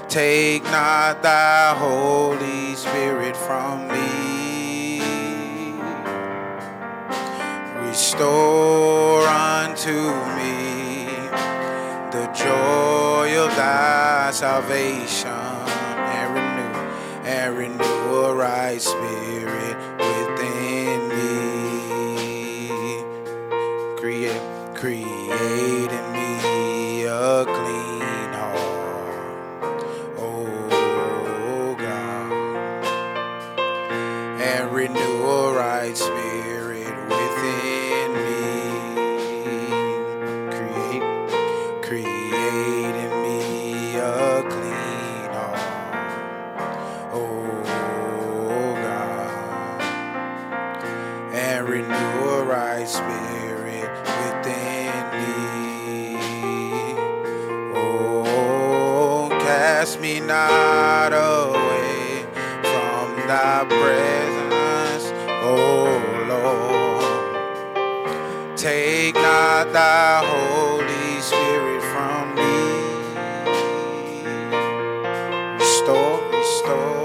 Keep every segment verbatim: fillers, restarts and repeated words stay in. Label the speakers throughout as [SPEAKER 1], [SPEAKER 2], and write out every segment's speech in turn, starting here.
[SPEAKER 1] Take not thy Holy Spirit from me. Restore unto me the joy of thy salvation, and renew, and renew a right spirit within me. Create, create in me a clean heart, oh God, and renew a right spirit within me. Create, create in me a clean heart, oh God, and renew a right spirit within me. Oh, cast me not away from thy presence, oh Lord. Take not thy Holy Spirit from me. Restore, restore.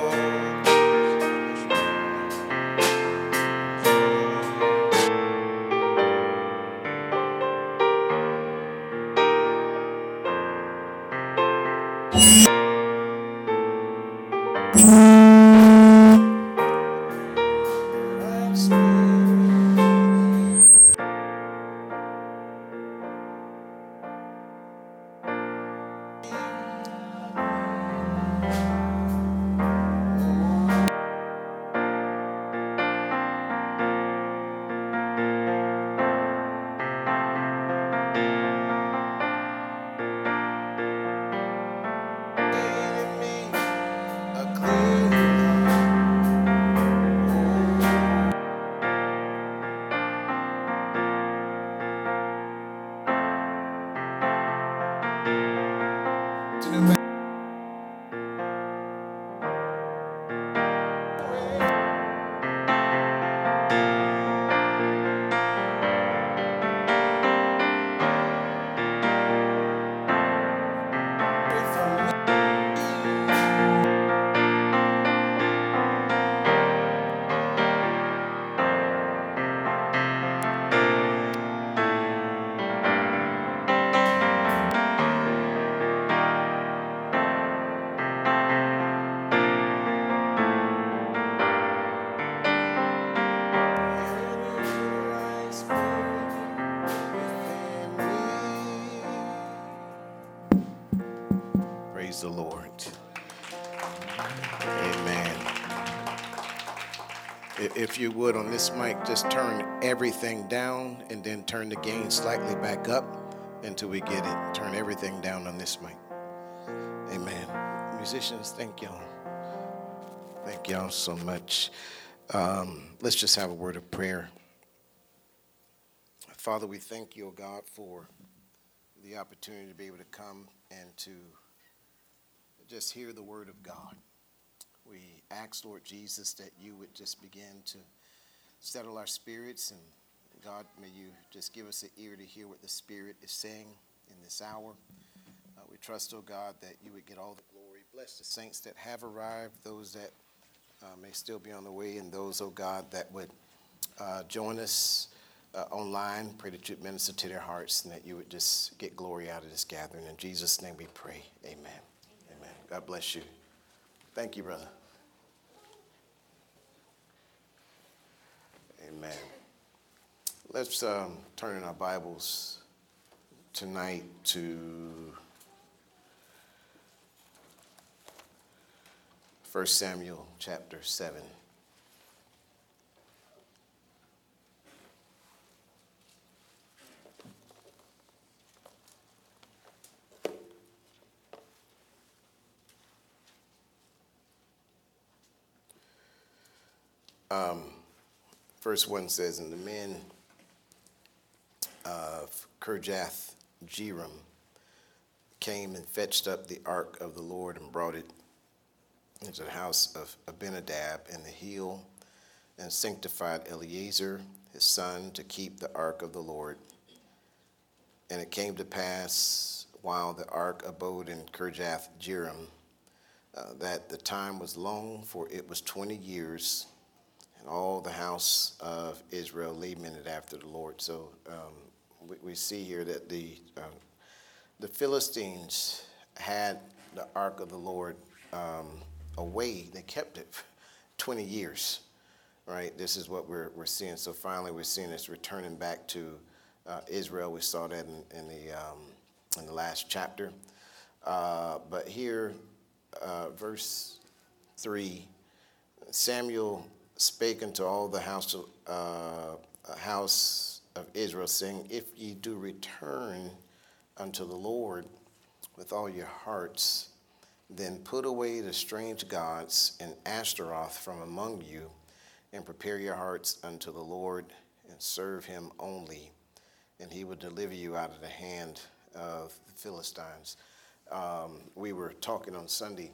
[SPEAKER 1] Praise the Lord. Amen. If you would, on this mic, just turn everything down and then turn the gain slightly back up until we get it. Turn everything down on this mic. Amen. Musicians, thank y'all. Thank y'all so much. Um, let's just have a word of prayer. Father, we thank you, oh God, for the opportunity to be able to come and to just hear the word of God. We ask, Lord Jesus, that you would just begin to settle our spirits, and God, may you just give us an ear to hear what the Spirit is saying in this hour. Uh, we trust, oh God, that you would get all the glory. Bless the saints that have arrived, those that uh, may still be on the way, and those, oh God, that would uh, join us uh, online. Pray that you'd minister to their hearts and that you would just get glory out of this gathering. In Jesus' name we pray. Amen. Amen. God bless you. Thank you, brother. Amen. Let's um, turn in our Bibles tonight to First Samuel chapter seven. Um, verse one says, and the men of Kirjath Jearim came and fetched up the ark of the Lord and brought it into the house of Abinadab in the hill, and sanctified Eleazar his son to keep the ark of the Lord. And it came to pass, while the ark abode in Kirjath Jearim, uh, that the time was long, for it was twenty years, and all the house of Israel lamented after the Lord. So um, we, we see here that the um, the Philistines had the ark of the Lord um, away. They kept it for twenty years, right? This is what we're we're seeing. So finally, we're seeing it's returning back to uh, Israel. We saw that in, in the um, in the last chapter. Uh, but here, uh, verse three, Samuel spake unto all the house of, uh, house of Israel, saying, If ye do return unto the Lord with all your hearts, then put away the strange gods and Ashtaroth from among you, and prepare your hearts unto the Lord, and serve him only, and he will deliver you out of the hand of the Philistines. Um, we were talking on Sunday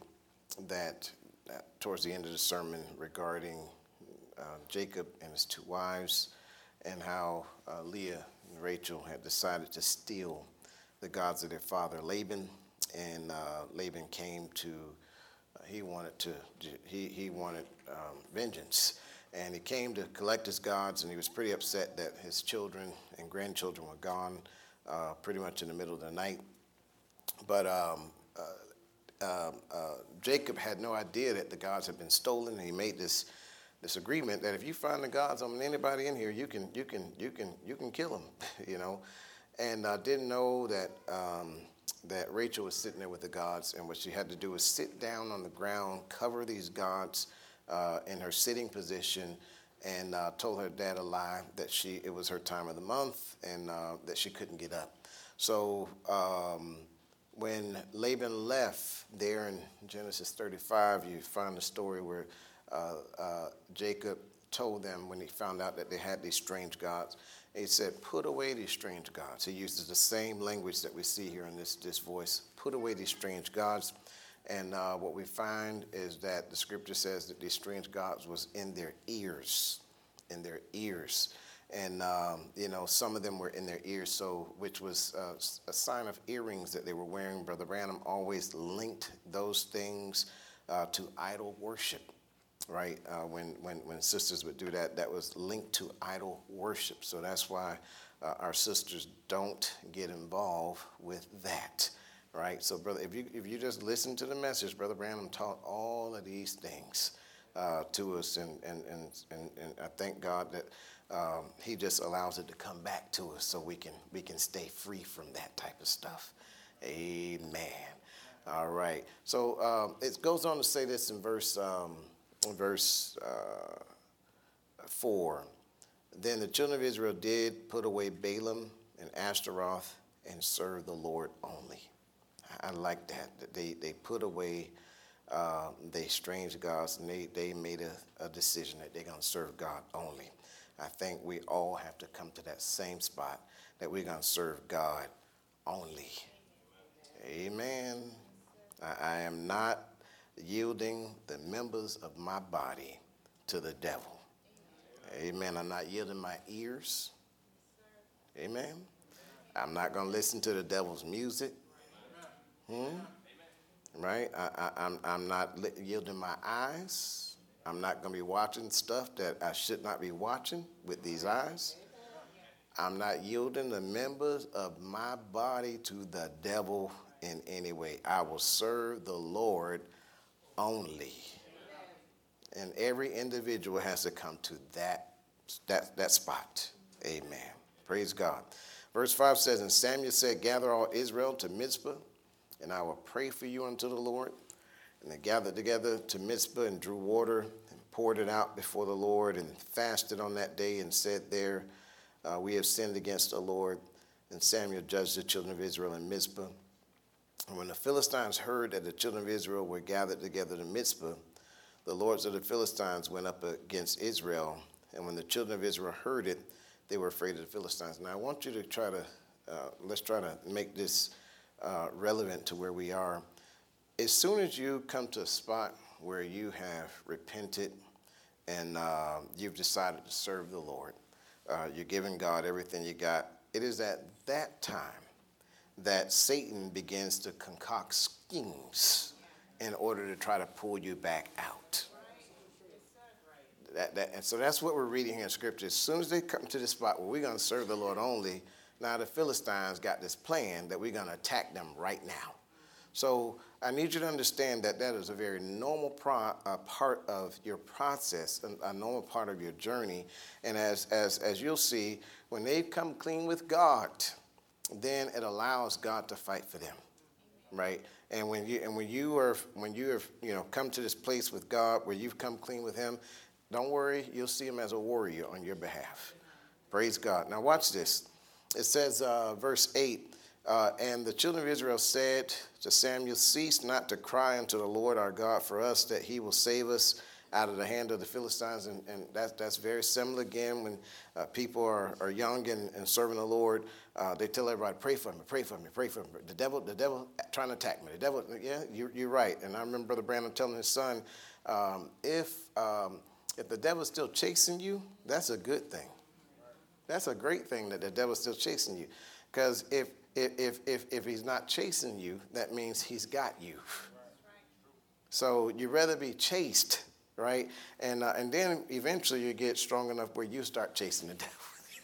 [SPEAKER 1] that uh, towards the end of the sermon regarding uh, Jacob and his two wives, and how uh, Leah and Rachel had decided to steal the gods of their father Laban, and uh, Laban came to, uh, he wanted to, he, he wanted um, vengeance, and he came to collect his gods, and he was pretty upset that his children and grandchildren were gone uh, pretty much in the middle of the night. But um, uh, uh, uh, Jacob had no idea that the gods had been stolen, and he made this this agreement that if you find the gods on anybody in here, you can you can you can you can kill them, you know. And I uh, didn't know that um, that Rachel was sitting there with the gods, and what she had to do was sit down on the ground, cover these gods uh, in her sitting position, and uh, told her dad a lie that she it was her time of the month, and uh, that she couldn't get up. So um, when Laban left there in Genesis thirty-five, you find the story where uh, uh, Jacob told them when he found out that they had these strange gods. He said, put away these strange gods. He uses the same language that we see here in this, this voice. Put away these strange gods. And uh, what we find is that the scripture says that these strange gods was in their ears, in their ears. And, um, you know, some of them were in their ears, so which was uh, a sign of earrings that they were wearing. Brother Branham always linked those things uh, to idol worship. Right, uh, when, when, when sisters would do that, that was linked to idol worship. So that's why uh, our sisters don't get involved with that, right? So, brother, if you if you just listen to the message, Brother Branham taught all of these things uh, to us, and and, and and and I thank God that um, He just allows it to come back to us, so we can we can stay free from that type of stuff. Amen. All right. So um, it goes on to say this in verse. Um, Verse uh, four, then the children of Israel did put away Balaam and Ashtaroth and serve the Lord only. I like that. that they, they put away uh, they strange gods, and they, they made a, a decision that they're going to serve God only. I think we all have to come to that same spot, that we're going to serve God only. Amen. I, I am not yielding the members of my body to the devil. Amen. I'm not yielding my ears. Amen. I'm not going to listen to the devil's music. Hmm? Right? I, I, I'm, I'm not li- yielding my eyes. I'm not going to be watching stuff that I should not be watching with these eyes. I'm not yielding the members of my body to the devil in any way. I will serve the Lord only. And every individual has to come to that, that, that spot. Amen. Praise God. Verse five says, and Samuel said, gather all Israel to Mizpah, and I will pray for you unto the Lord. And they gathered together to Mizpah and drew water and poured it out before the Lord and fasted on that day and said there, uh, we have sinned against the Lord. And Samuel judged the children of Israel in Mizpah. And when the Philistines heard that the children of Israel were gathered together to Mizpah, the lords of the Philistines went up against Israel. And when the children of Israel heard it, they were afraid of the Philistines. Now, I want you to try to, uh, let's try to make this uh, relevant to where we are. As soon as you come to a spot where you have repented and uh, you've decided to serve the Lord, uh, you're giving God everything you got, it is at that time that Satan begins to concoct schemes in order to try to pull you back out. That, that, and so that's what we're reading here in Scripture. As soon as they come to this spot where we're going to serve the Lord only, now the Philistines got this plan that we're going to attack them right now. So I need you to understand that that is a very normal pro, uh, part of your process, a, a normal part of your journey. And as, as, as you'll see, when they come clean with God, then it allows God to fight for them, right? And when you and when you are when you have you know come to this place with God where you've come clean with Him, don't worry, you'll see Him as a warrior on your behalf. Praise God. Now watch this. It says, uh, verse eight. Uh, and the children of Israel said to Samuel, cease not to cry unto the Lord our God for us, that He will save us out of the hand of the Philistines. And, and that, that's very similar again when uh, people are, are young and, and serving the Lord. Uh, they tell everybody, pray for me, pray for me, pray for me. The devil, the devil trying to attack me. The devil, yeah, you're, you're right. And I remember Brother Brandon telling his son, um, if um, if the devil's still chasing you, that's a good thing. That's a great thing that the devil's still chasing you. Because if If, if, if he's not chasing you, that means he's got you. So you'd rather be chased, right? And, uh, and then eventually you get strong enough where you start chasing the devil.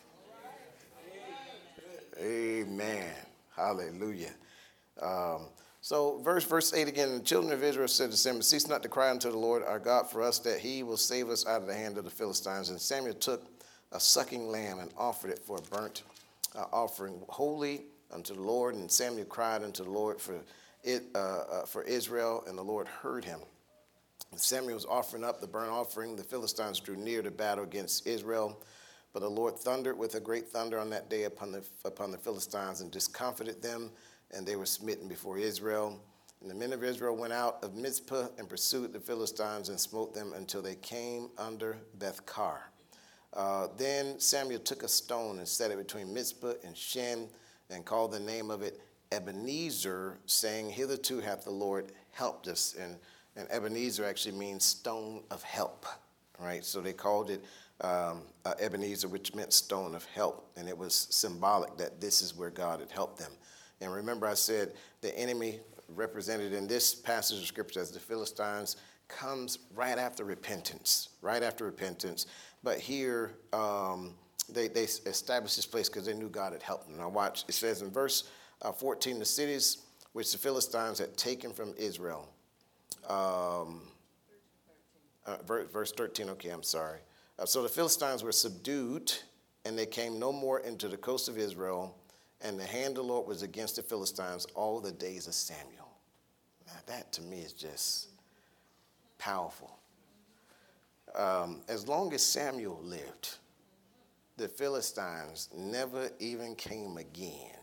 [SPEAKER 1] Amen. Hallelujah. Um, so verse verse eight again, the children of Israel said to Samuel, cease not to cry unto the Lord our God for us, that He will save us out of the hand of the Philistines. And Samuel took a sucking lamb and offered it for a burnt uh, offering, holy unto the Lord. And Samuel cried unto the Lord for it uh, uh, for Israel, and the Lord heard him. And Samuel was offering up the burnt offering. The Philistines drew near to battle against Israel, but the Lord thundered with a great thunder on that day upon the upon the Philistines and discomfited them, and they were smitten before Israel. And the men of Israel went out of Mizpah and pursued the Philistines and smote them until they came under Beth-kar. Uh, then Samuel took a stone and set it between Mizpah and Shen, and called the name of it Ebenezer, saying, hitherto hath the Lord helped us. And, and Ebenezer actually means stone of help, right? So they called it um, uh, Ebenezer, which meant stone of help. And it was symbolic that this is where God had helped them. And remember I said the enemy represented in this passage of Scripture as the Philistines comes right after repentance, right after repentance. But here, um, They, they established this place because they knew God had helped them. Now watch, it says in verse uh, fourteen, the cities which the Philistines had taken from Israel. Um, uh, verse, verse thirteen, okay, I'm sorry. Uh, so the Philistines were subdued, and they came no more into the coast of Israel, and the hand of the Lord was against the Philistines all the days of Samuel. Now that to me is just powerful. Um, as long as Samuel lived, the Philistines never even came again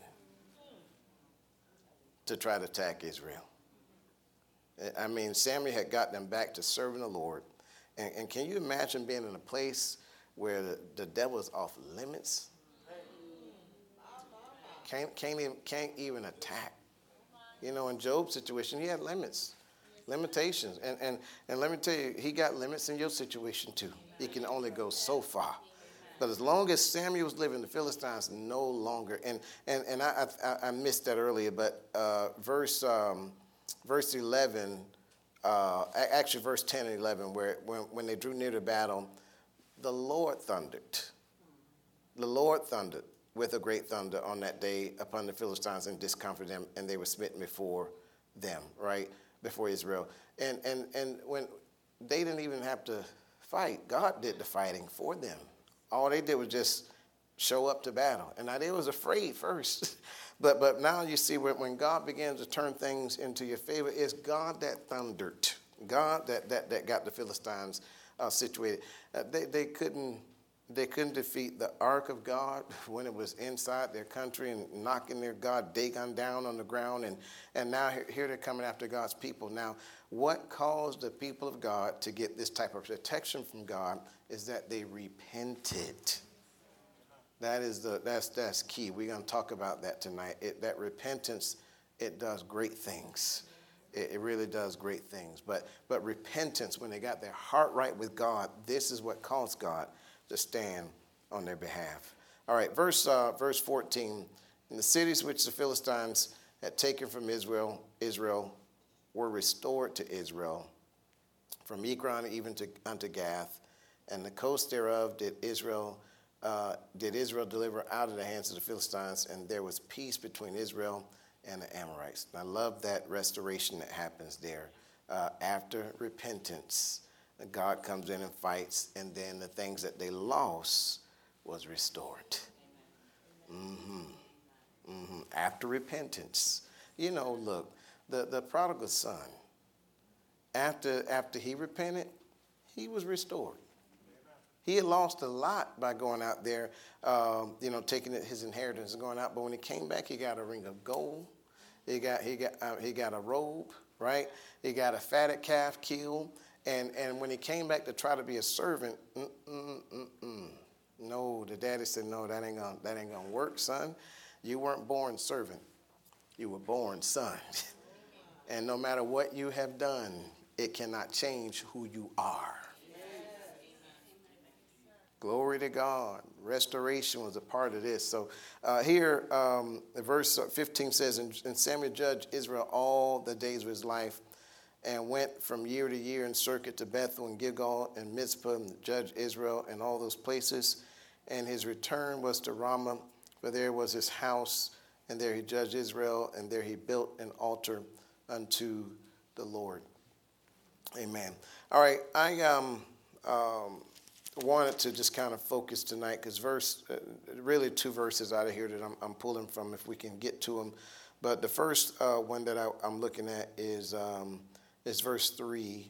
[SPEAKER 1] to try to attack Israel. I mean, Samuel had got them back to serving the Lord. And, and can you imagine being in a place where the, the devil is off limits? Can't, can't, even, can't even attack. You know, in Job's situation, he had limits, limitations. And, and, and let me tell you, he got limits in your situation too. He can only go so far. But as long as Samuel was living, the Philistines no longer. And and and I I, I missed that earlier, but uh, verse um, verse eleven, uh, actually verse ten and eleven, where when when they drew near to battle, the Lord thundered. The Lord thundered with a great thunder on that day upon the Philistines and discomfited them, and they were smitten before them, right before Israel. And and and when they didn't even have to fight, God did the fighting for them. All they did was just show up to battle. And now they was afraid first. but but now you see when, when God begins to turn things into your favor, it's God that thundered. God that that, that got the Philistines uh, situated. Uh, they, they couldn't they couldn't defeat the ark of God when it was inside their country and knocking their God Dagon down on the ground. And, and now here, here they're coming after God's people. Now, what caused the people of God to get this type of protection from God is that they repented. That is the that's that's key. We're going to talk about that tonight. It, that repentance, it does great things. It, it really does great things. But but repentance, when they got their heart right with God, this is what caused God to stand on their behalf. All right, verse uh, verse fourteen. In the cities which the Philistines had taken from Israel, Israel, were restored to Israel, from Ekron even to unto Gath, and the coast thereof did Israel uh, did Israel deliver out of the hands of the Philistines, and there was peace between Israel and the Amorites. And I love that restoration that happens there. Uh, after repentance, God comes in and fights, and then the things that they lost was restored. Mm-hmm. Mm-hmm. After repentance. You know, look, the, the prodigal son, after, after he repented, he was restored. He had lost a lot by going out there, um, you know, taking his inheritance and going out. But when he came back, he got a ring of gold. He got he got uh, he got a robe, right? He got a fatted calf killed. And and when he came back to try to be a servant, mm, mm, mm, mm. no, the daddy said, no, that ain't gonna that ain't gonna work, son. You weren't born servant. You were born son. And no matter what you have done, it cannot change who you are. Glory to God. Restoration was a part of this. So uh, here, um, verse fifteen says, and, and Samuel judged Israel all the days of his life, and went from year to year in circuit to Bethel and Gilgal and Mizpah, and judged Israel in all those places. And his return was to Ramah, for there was his house, and there he judged Israel, and there he built an altar unto the Lord. Amen. All right, I um, um, wanted to just kind of focus tonight because verse, uh, really two verses out of here that I'm, I'm pulling from if we can get to them. But the first uh, one that I, I'm looking at is um, is verse three,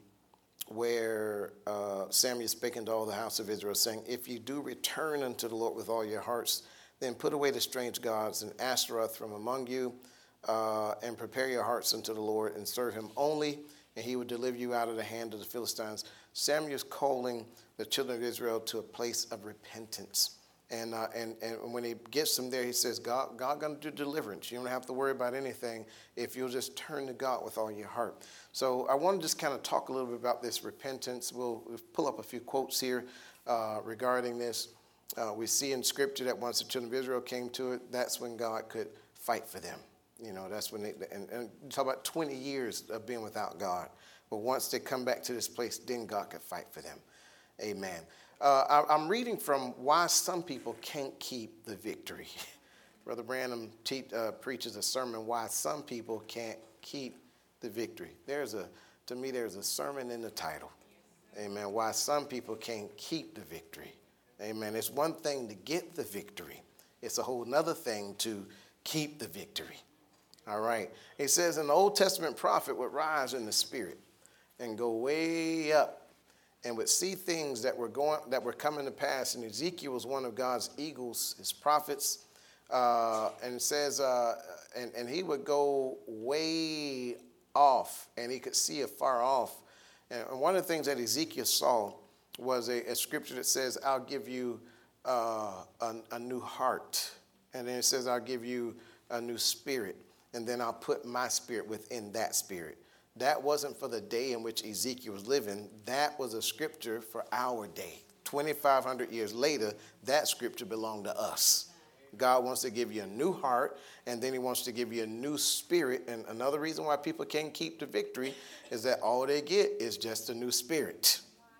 [SPEAKER 1] where uh, Samuel spake unto all the house of Israel, saying, if you do return unto the Lord with all your hearts, then put away the strange gods and Ashtaroth from among you, uh, and prepare your hearts unto the Lord, and serve him only, and he will deliver you out of the hand of the Philistines. Samuel's calling the children of Israel to a place of repentance. And uh, and and when he gets them there, he says, God, God going to do deliverance. You don't have to worry about anything if you'll just turn to God with all your heart. So I want to just kind of talk a little bit about this repentance. We'll, we'll pull up a few quotes here uh, regarding this. Uh, we see in Scripture that once the children of Israel came to it, that's when God could fight for them. You know, that's when they, and, and talk about twenty years of being without God. But once they come back to this place, then God could fight for them. Amen. Uh, I, I'm reading from Why Some People Can't Keep the Victory. Brother Branham te- uh, preaches a sermon, Why Some People Can't Keep the Victory. There's a, to me, there's a sermon in the title. Amen. Why some people can't keep the victory. Amen. It's one thing to get the victory. It's a whole nother thing to keep the victory. All right. It says an Old Testament prophet would rise in the spirit and go way up and would see things that were going, that were coming to pass. And Ezekiel was one of God's eagles, his prophets. Uh, and it says, uh, and, and he would go way off, and he could see afar off. And one of the things that Ezekiel saw was a, a scripture that says, I'll give you uh, a, a new heart. And then it says, I'll give you a new spirit. And then I'll put my spirit within that spirit. That wasn't for the day in which Ezekiel was living. That was a scripture for our day. twenty-five hundred years later, that scripture belonged to us. God wants to give you a new heart, and then he wants to give you a new spirit. And another reason why people can't keep the victory is that all they get is just a new spirit.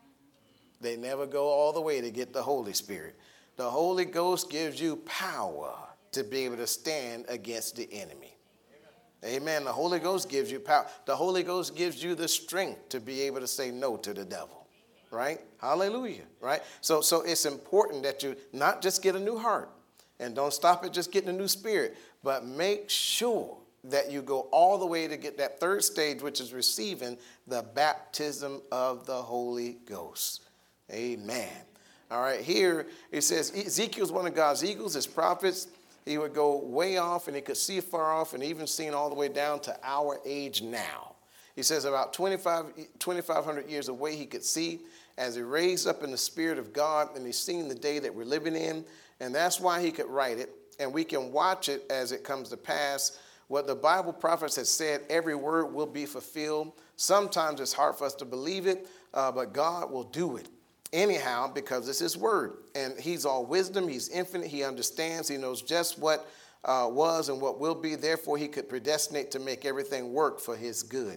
[SPEAKER 1] They never go all the way to get the Holy Spirit. The Holy Ghost gives you power to be able to stand against the enemy. Amen. The Holy Ghost gives you power. The Holy Ghost gives you the strength to be able to say no to the devil. Right? Hallelujah. Right? So, so it's important that you not just get a new heart and don't stop at just getting a new spirit, but make sure that you go all the way to get that third stage, which is receiving the baptism of the Holy Ghost. Amen. All right. Here it says Ezekiel's one of God's eagles, his prophets. He would go way off, and he could see far off, and even seen all the way down to our age now. He says about twenty-five, twenty-five hundred years away, he could see as he raised up in the Spirit of God, and he's seen the day that we're living in, and that's why he could write it, and we can watch it as it comes to pass. What the Bible prophets have said, every word will be fulfilled. Sometimes it's hard for us to believe it, uh, but God will do it. Anyhow, because it's his word, and he's all wisdom, he's infinite, he understands, he knows just what uh, was and what will be, therefore he could predestinate to make everything work for his good.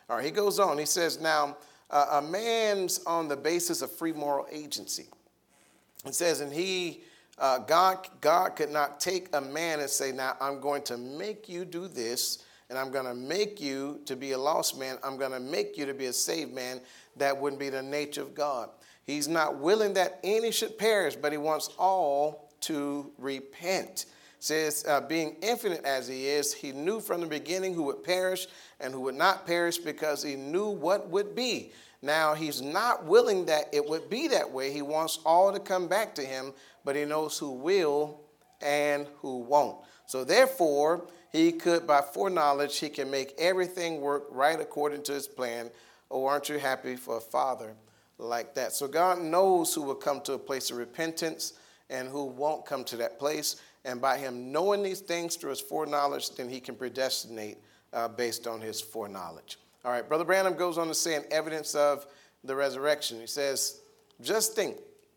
[SPEAKER 1] All right, he goes on. He says, now, uh, a man's on the basis of free moral agency. It says, and he, uh, God, God could not take a man and say, now I'm going to make you do this, and I'm going to make you to be a lost man. I'm going to make you to be a saved man. That wouldn't be the nature of God. He's not willing that any should perish, but he wants all to repent. It says, uh, being infinite as he is, he knew from the beginning who would perish and who would not perish because he knew what would be. Now, he's not willing that it would be that way. He wants all to come back to him, but he knows who will and who won't. So therefore, he could, by foreknowledge, he can make everything work right according to his plan. Oh, aren't you happy for a father like that? So God knows who will come to a place of repentance and who won't come to that place. And by him knowing these things through his foreknowledge, then he can predestinate uh, based on his foreknowledge. All right, Brother Branham goes on to say in evidence of the resurrection, he says, just think,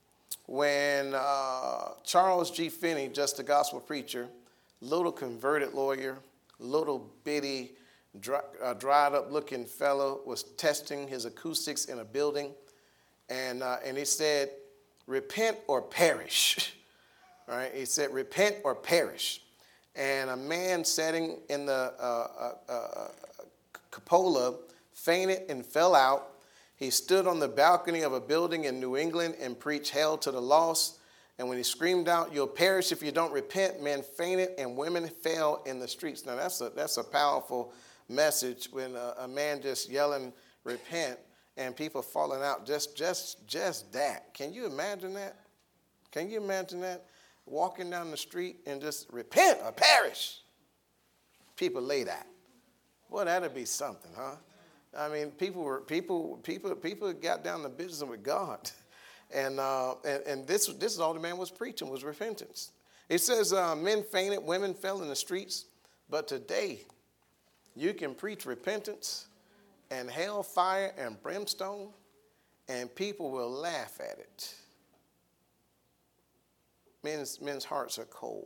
[SPEAKER 1] when uh, Charles G. Finney, just a gospel preacher, little converted lawyer, little bitty, dry, uh, dried up looking fellow, was testing his acoustics in a building, and uh, and he said, repent or perish. All right, he said, repent or perish. And a man sitting in the uh, uh, uh, cupola fainted and fell out. He stood on the balcony of a building in New England and preached hell to the lost. And when he screamed out, you'll perish if you don't repent, men fainted and women fell in the streets. Now, that's a, that's a powerful message when a, a man just yelling, repent, and people falling out. Just, just, just that. Can you imagine that? Can you imagine that? Walking down the street and just repent or perish. People lay that. Well, that'd be something, huh? I mean, people were people people people got down to business with God, and uh, and, and this this is all the man was preaching was repentance. It says uh, men fainted, women fell in the streets, but today you can preach repentance and hellfire and brimstone, and people will laugh at it. Men's men's hearts are cold.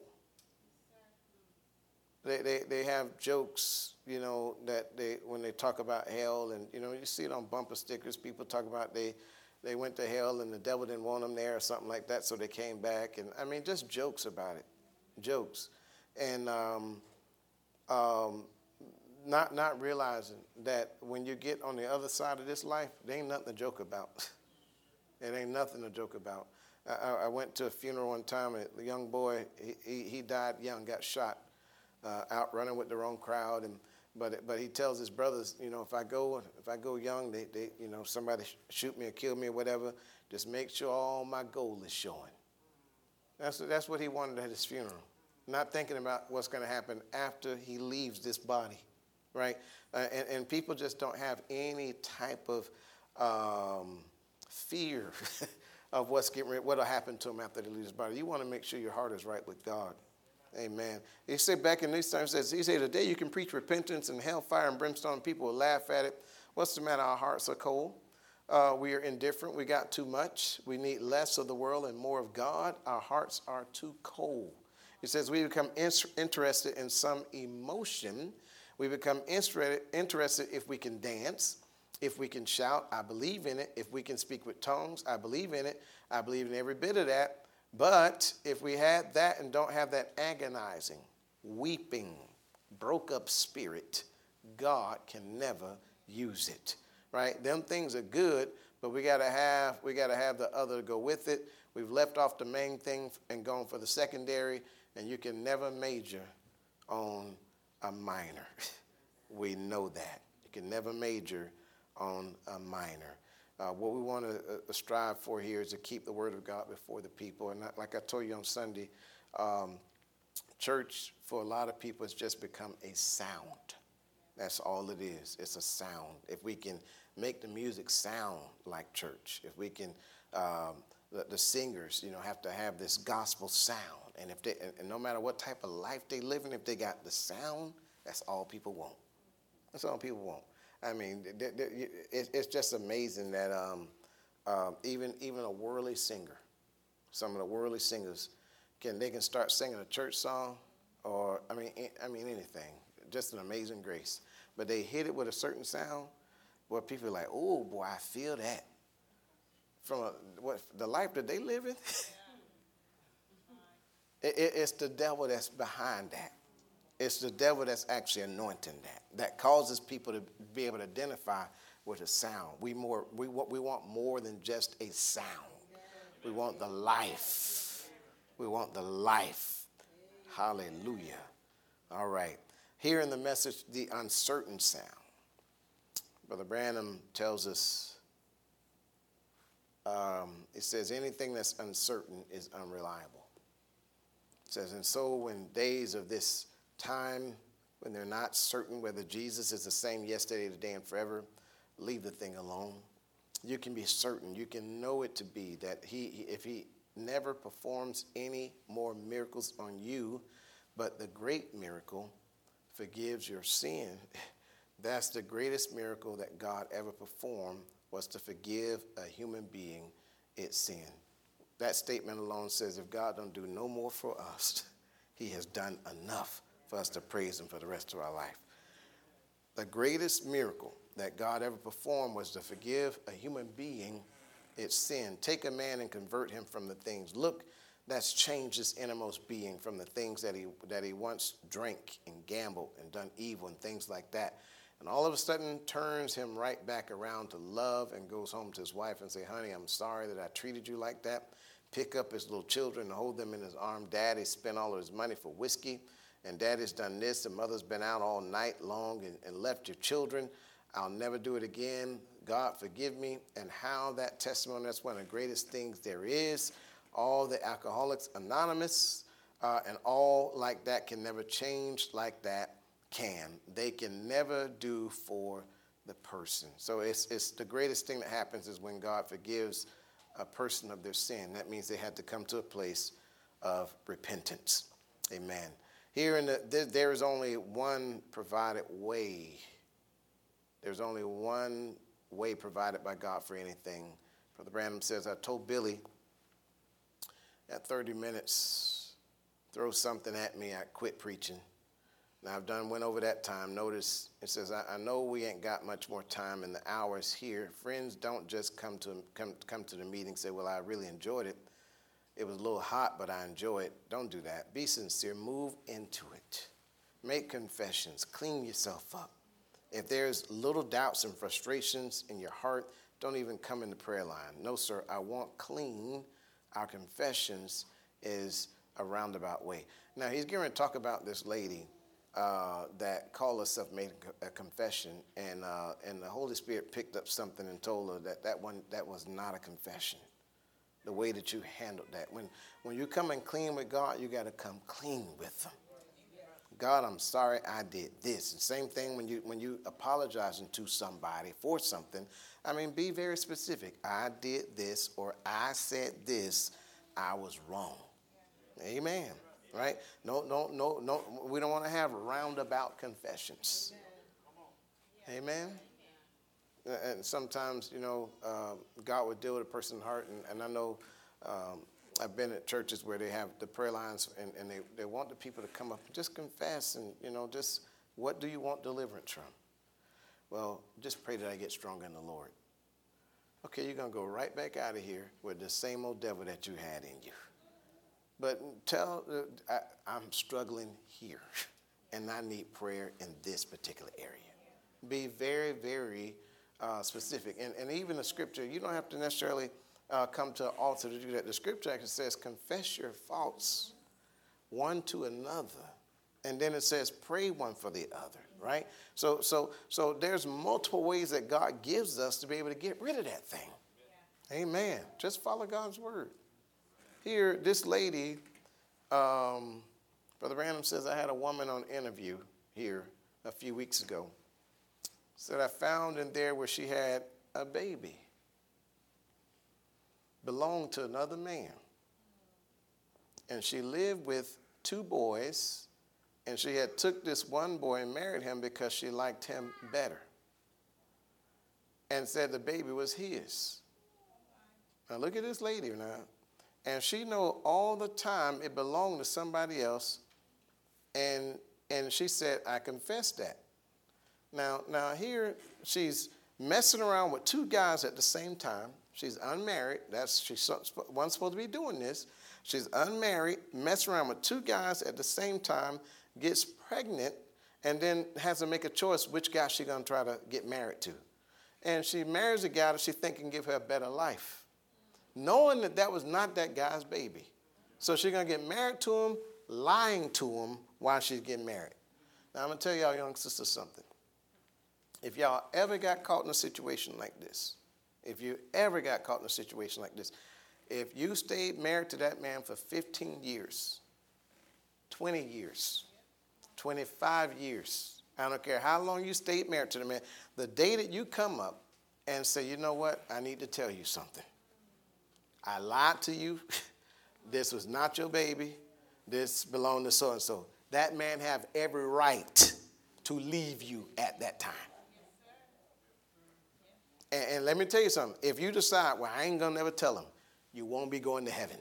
[SPEAKER 1] They, they they have jokes, you know, that they when they talk about hell, and you know you see it on bumper stickers. People talk about they they went to hell and the devil didn't want them there or something like that, so they came back. And I mean, just jokes about it, jokes, and um, um, not not realizing that when you get on the other side of this life, there ain't nothing to joke about. It ain't nothing to joke about. I, I went to a funeral one time. A young boy, he he, he died young, got shot. Uh, out running with the wrong crowd, and but but he tells his brothers, you know, if I go if I go young, they they you know somebody shoot me or kill me or whatever, just make sure all my gold is showing. That's that's what he wanted at his funeral, not thinking about what's going to happen after he leaves this body, right? Uh, and and people just don't have any type of um, fear of what's getting what'll happen to him after they leave this body. You want to make sure your heart is right with God. Amen. He said back in these times, he said, today you can preach repentance and hellfire and brimstone. People will laugh at it. What's the matter? Our hearts are cold. Uh, we are indifferent. We got too much. We need less of the world and more of God. Our hearts are too cold. He says we become in- interested in some emotion. We become interested, interested if we can dance, if we can shout. I believe in it. If we can speak with tongues, I believe in it. I believe in every bit of that. But if we had that and don't have that agonizing, weeping, broke up spirit, God can never use it, right? Them things are good, but we gotta have we gotta have the other to go with it. We've left off the main thing and gone for the secondary, and you can never major on a minor. We know that. You can never major on a minor. Uh, what we want to uh, strive for here is to keep the word of God before the people. And like I told you on Sunday, um, church for a lot of people has just become a sound. That's all it is. It's a sound. If we can make the music sound like church, if we can, um, the, the singers, you know, have to have this gospel sound. And if they, and, and no matter what type of life they live in, if they got the sound, that's all people want. That's all people want. I mean, it's just amazing that um, uh, even even a worldly singer, some of the worldly singers, can they can start singing a church song, or I mean, I mean anything, just an amazing grace. But they hit it with a certain sound. Well, people are like, oh, boy, I feel that. From a, what, the life that they live in, it, it, it's the devil that's behind that. It's the devil that's actually anointing that, that causes people to be able to identify with a sound. We, more, we, want, we want more than just a sound. We want the life. We want the life. Hallelujah. All right. Here in the message, the uncertain sound. Brother Branham tells us, um, it says anything that's uncertain is unreliable. It says, and so when days of this time, when they're not certain whether Jesus is the same yesterday, today, and forever, leave the thing alone. You can be certain, you can know it to be that he, if he never performs any more miracles on you, but the great miracle forgives your sin, that's the greatest miracle that God ever performed, was to forgive a human being its sin. That statement alone says if God don't do no more for us, he has done enough for us to praise him for the rest of our life. The greatest miracle that God ever performed was to forgive a human being its sin. Take a man and convert him from the things. Look, that's changed his innermost being from the things that he that he once drank and gambled and done evil and things like that. And all of a sudden turns him right back around to love and goes home to his wife and say, honey, I'm sorry that I treated you like that. Pick up his little children and hold them in his arm. Daddy spent all of his money for whiskey, and daddy's done this, and mother's been out all night long and, and left your children. I'll never do it again. God, forgive me. And how that testimony, that's one of the greatest things there is. All the Alcoholics Anonymous uh, and all like that can never change like that can. They can never do for the person. So it's, it's the greatest thing that happens is when God forgives a person of their sin. That means they had to come to a place of repentance. Amen. Here in the, there, there is only one provided way. There's only one way provided by God for anything. Brother Branham says, I told Billy at thirty minutes, throw something at me, I quit preaching. Now I've done, went over that time. Notice it says, I, I know we ain't got much more time in the hours here. Friends, don't just come to come, come to the meeting and say, well, I really enjoyed it. It was a little hot, but I enjoy it. Don't do that. Be sincere. Move into it. Make confessions. Clean yourself up. If there's little doubts and frustrations in your heart, don't even come in the prayer line. No, sir, I want clean. Our confessions is a roundabout way. Now, he's going to talk about this lady uh, that called herself, made a confession, and uh, and the Holy Spirit picked up something and told her that that, one, that was not a confession. The way that you handled that. When, when you come in clean with God, you got to come clean with him. God, I'm sorry I did this. And same thing when you when you apologizing to somebody for something. I mean, be very specific. I did this, or I said this. I was wrong. Amen. Right? No, no, no, no. We don't want to have roundabout confessions. Amen. And sometimes, you know, uh, God would deal with a person's heart, and, and I know. Um, I've been at churches where they have the prayer lines, and, and they, they want the people to come up and just confess and, you know, just what do you want deliverance from? Well, just pray that I get stronger in the Lord. Okay, you're going to go right back out of here with the same old devil that you had in you. But tell, uh, I, I'm struggling here, and I need prayer in this particular area. Be very, very uh, specific. And, and even the scripture, you don't have to necessarily Uh, come to an altar to do that. The scripture actually says, confess your faults one to another. And then it says, pray one for the other, right? So so, so there's multiple ways that God gives us to be able to get rid of that thing. Yeah. Amen. Just follow God's word. Here, this lady, um, Brother Branham says, I had a woman on interview here a few weeks ago. Said I found in there where she had a baby. Belonged to another man. And she lived with two boys, and she had took this one boy and married him because she liked him better. And said the baby was his. Now look at this lady now. And she know all the time it belonged to somebody else. And and she said, I confess that. Now now here she's messing around with two guys at the same time. She's unmarried. That's she wasn't supposed to be doing this. She's unmarried, messing around with two guys at the same time, gets pregnant, and then has to make a choice which guy she's going to try to get married to. And she marries a guy that she thinks can give her a better life, knowing that that was not that guy's baby. So she's going to get married to him, lying to him while she's getting married. Now, I'm going to tell y'all young sisters something. If y'all ever got caught in a situation like this, if you ever got caught in a situation like this, if you stayed married to that man for fifteen years, twenty years, twenty-five years, I don't care how long you stayed married to the man, the day that you come up and say, you know what, I need to tell you something. I lied to you. This was not your baby. This belonged to so-and-so. That man have every right to leave you at that time. And, and let me tell you something. If you decide, well, I ain't going to never tell him, you won't be going to heaven.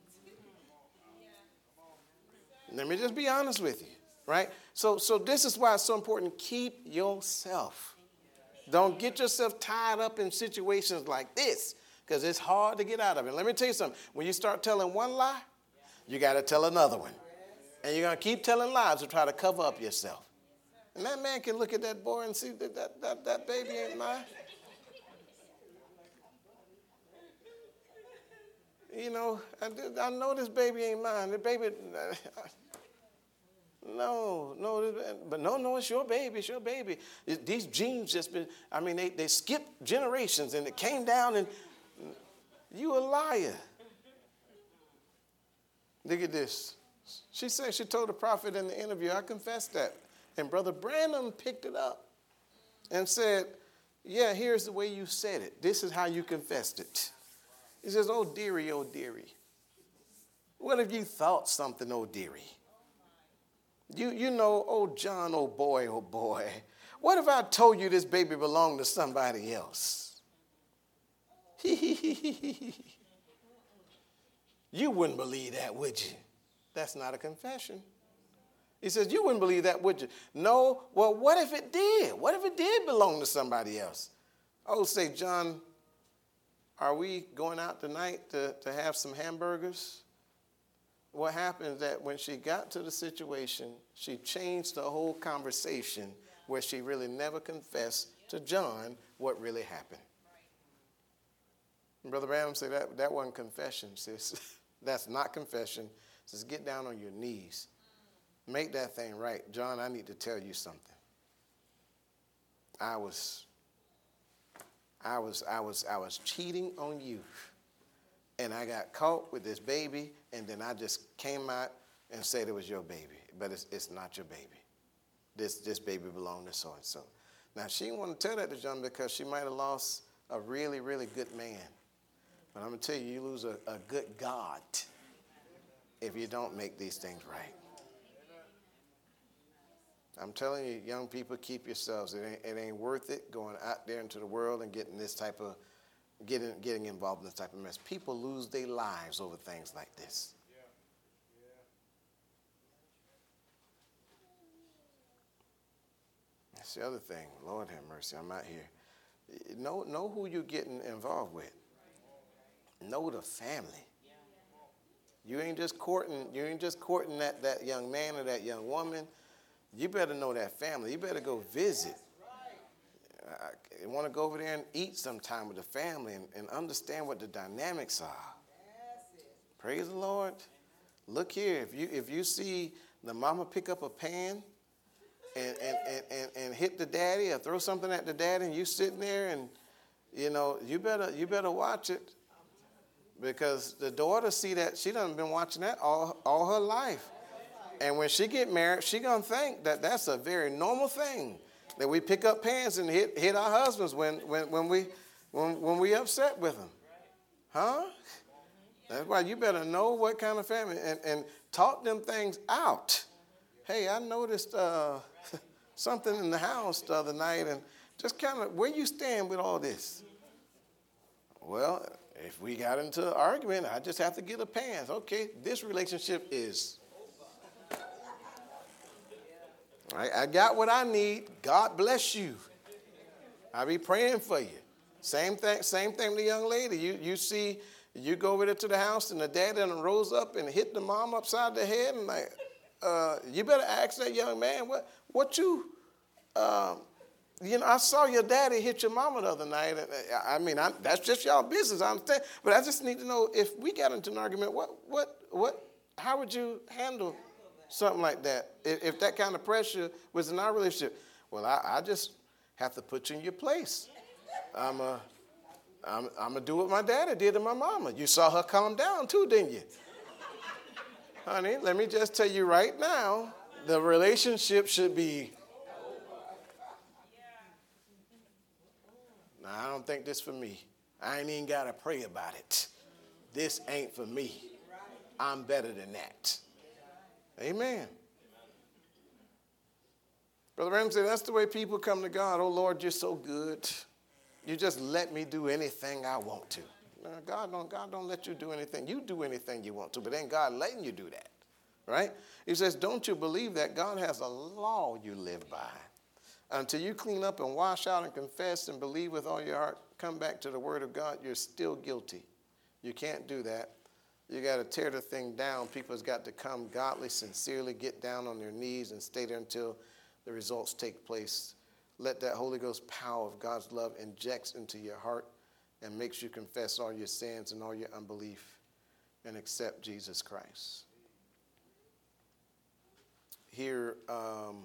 [SPEAKER 1] Let me just be honest with you, right? So, so this is why it's so important. Keep yourself. Don't get yourself tied up in situations like this, because it's hard to get out of it. Let me tell you something. When you start telling one lie, you got to tell another one. And you're going to keep telling lies to try to cover up yourself. And that man can look at that boy and see that that, that, that baby ain't mine. You know, I, I know this baby ain't mine. The baby, no, no, but no, no, it's your baby. It's your baby. It, these genes just been, I mean, they, they skipped generations and it came down and you a liar. Look at this. She said, she told the prophet in the interview, I confessed that. And Brother Branham picked it up and said, yeah, here's the way you said it. This is how you confessed it. He says, oh, dearie, oh, dearie. What if you thought something, oh, dearie? You, you know, oh, John, oh, boy, oh, boy. What if I told you this baby belonged to somebody else? You wouldn't believe that, would you? That's not a confession. He says, you wouldn't believe that, would you? No. Well, what if it did? What if it did belong to somebody else? Oh, say, John, are we going out tonight to, to have some hamburgers? What happened is that when she got to the situation, she changed the whole conversation where she really never confessed to John what really happened. And Brother Branham said that, that wasn't confession, sis. That's not confession. Says get down on your knees. Make that thing right. John, I need to tell you something. I was... I was, I was, I was cheating on you, and I got caught with this baby, and then I just came out and said it was your baby, but it's, it's not your baby. This, this baby belonged to so-and-so. Now, she didn't want to tell that to John because she might have lost a really, really good man. But I'm going to tell you, you lose a, a good God if you don't make these things right. I'm telling you, young people, keep yourselves. It ain't, it ain't worth it going out there into the world and getting this type of, getting, getting involved in this type of mess. People lose their lives over things like this. Yeah. Yeah. That's the other thing. Lord have mercy, I'm out here. Know, know who you're getting involved with. Know the family. You ain't just courting, you ain't just courting that, that young man or that young woman. You better know that family. You better go visit. I want to go over there and eat sometime with the family and, and understand what the dynamics are. Praise the Lord. Look here. If you if you see the mama pick up a pan and, and, and, and, and hit the daddy or throw something at the daddy and you sitting there and, you know, you better you better watch it. Because the daughter see that, she done been watching that all, all her life. And when she get married, she going to think that that's a very normal thing, that we pick up pans and hit, hit our husbands when, when, when, we, when, when we upset with them. Huh? That's why you better know what kind of family and, and talk them things out. Hey, I noticed uh, something in the house the other night, and just kind of, where you stand with all this? Well, if we got into an argument, I just have to get a pants. Okay, this relationship is... I, I got what I need. God bless you. I be praying for you. Same thing, same thing with the young lady. You you see, you go over there to the house and the dad done rose up and hit the mom upside the head and like, uh, you better ask that young man, what what you, um, you know, I saw your daddy hit your mama the other night. I mean, I, that's just y'all business, I understand. But I just need to know if we got into an argument, what what what, how would you handle something like that? If, if that kind of pressure was in our relationship, well, I, I just have to put you in your place. I'm a, I'm, I'm gonna do what my daddy did to my mama. You saw her calm down too, didn't you? Honey, let me just tell you right now, the relationship should be. Now, I don't think this for me. I ain't even gotta pray about it. This ain't for me. I'm better than that. Amen. Brother Ramsey, that's the way people come to God. Oh, Lord, you're so good. You just let me do anything I want to. No, God don't, God don't let you do anything. You do anything you want to, but ain't God letting you do that, right? He says, don't you believe that God has a law you live by? Until you clean up and wash out and confess and believe with all your heart, come back to the word of God, you're still guilty. You can't do that. You got to tear the thing down. People's got to come godly, sincerely, get down on their knees and stay there until the results take place. Let that Holy Ghost power of God's love injects into your heart and makes you confess all your sins and all your unbelief and accept Jesus Christ. Here, um,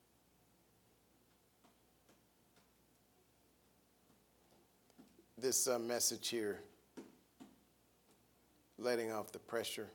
[SPEAKER 1] this uh, message here, letting off the pressure.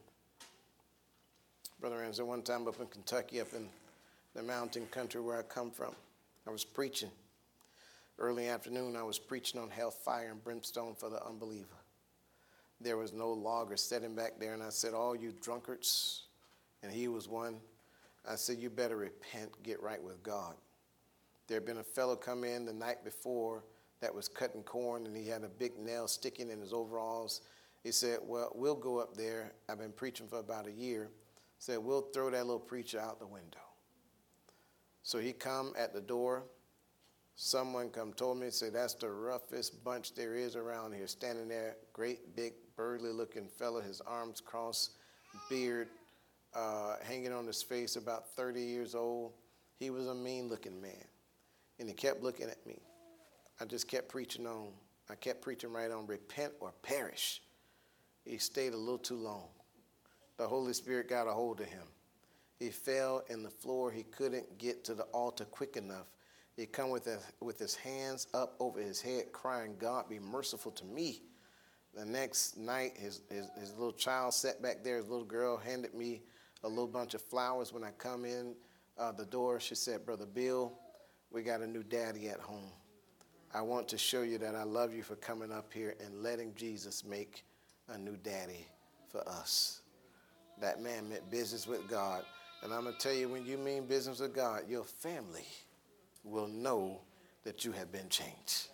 [SPEAKER 1] Brother Ramsey, one time up in Kentucky, up in the mountain country where I come from, I was preaching. Early afternoon, I was preaching on hell, fire, and brimstone for the unbeliever. There was no logger sitting back there, and I said, all you drunkards, and he was one, I said, you better repent, get right with God. There had been a fellow come in the night before that was cutting corn, and he had a big nail sticking in his overalls. He said, well, we'll go up there. I've been preaching for about a year. Said, we'll throw that little preacher out the window. So he come at the door. Someone come told me, say, that's the roughest bunch there is around here, standing there, great big burly looking fellow, his arms crossed, beard uh, hanging on his face, about thirty years old. He was a mean looking man. And he kept looking at me. I just kept preaching on. I kept preaching right on, repent or perish. He stayed a little too long. The Holy Spirit got a hold of him. He fell in the floor. He couldn't get to the altar quick enough. He come with his, with his hands up over his head, crying, God, be merciful to me. The next night, his, his, his little child sat back there. His little girl handed me a little bunch of flowers. When I come in uh, the door, she said, Brother Bill, we got a new daddy at home. I want to show you that I love you for coming up here and letting Jesus make a new daddy for us. That man meant business with God. And I'm going to tell you, when you mean business with God, your family will know that you have been changed.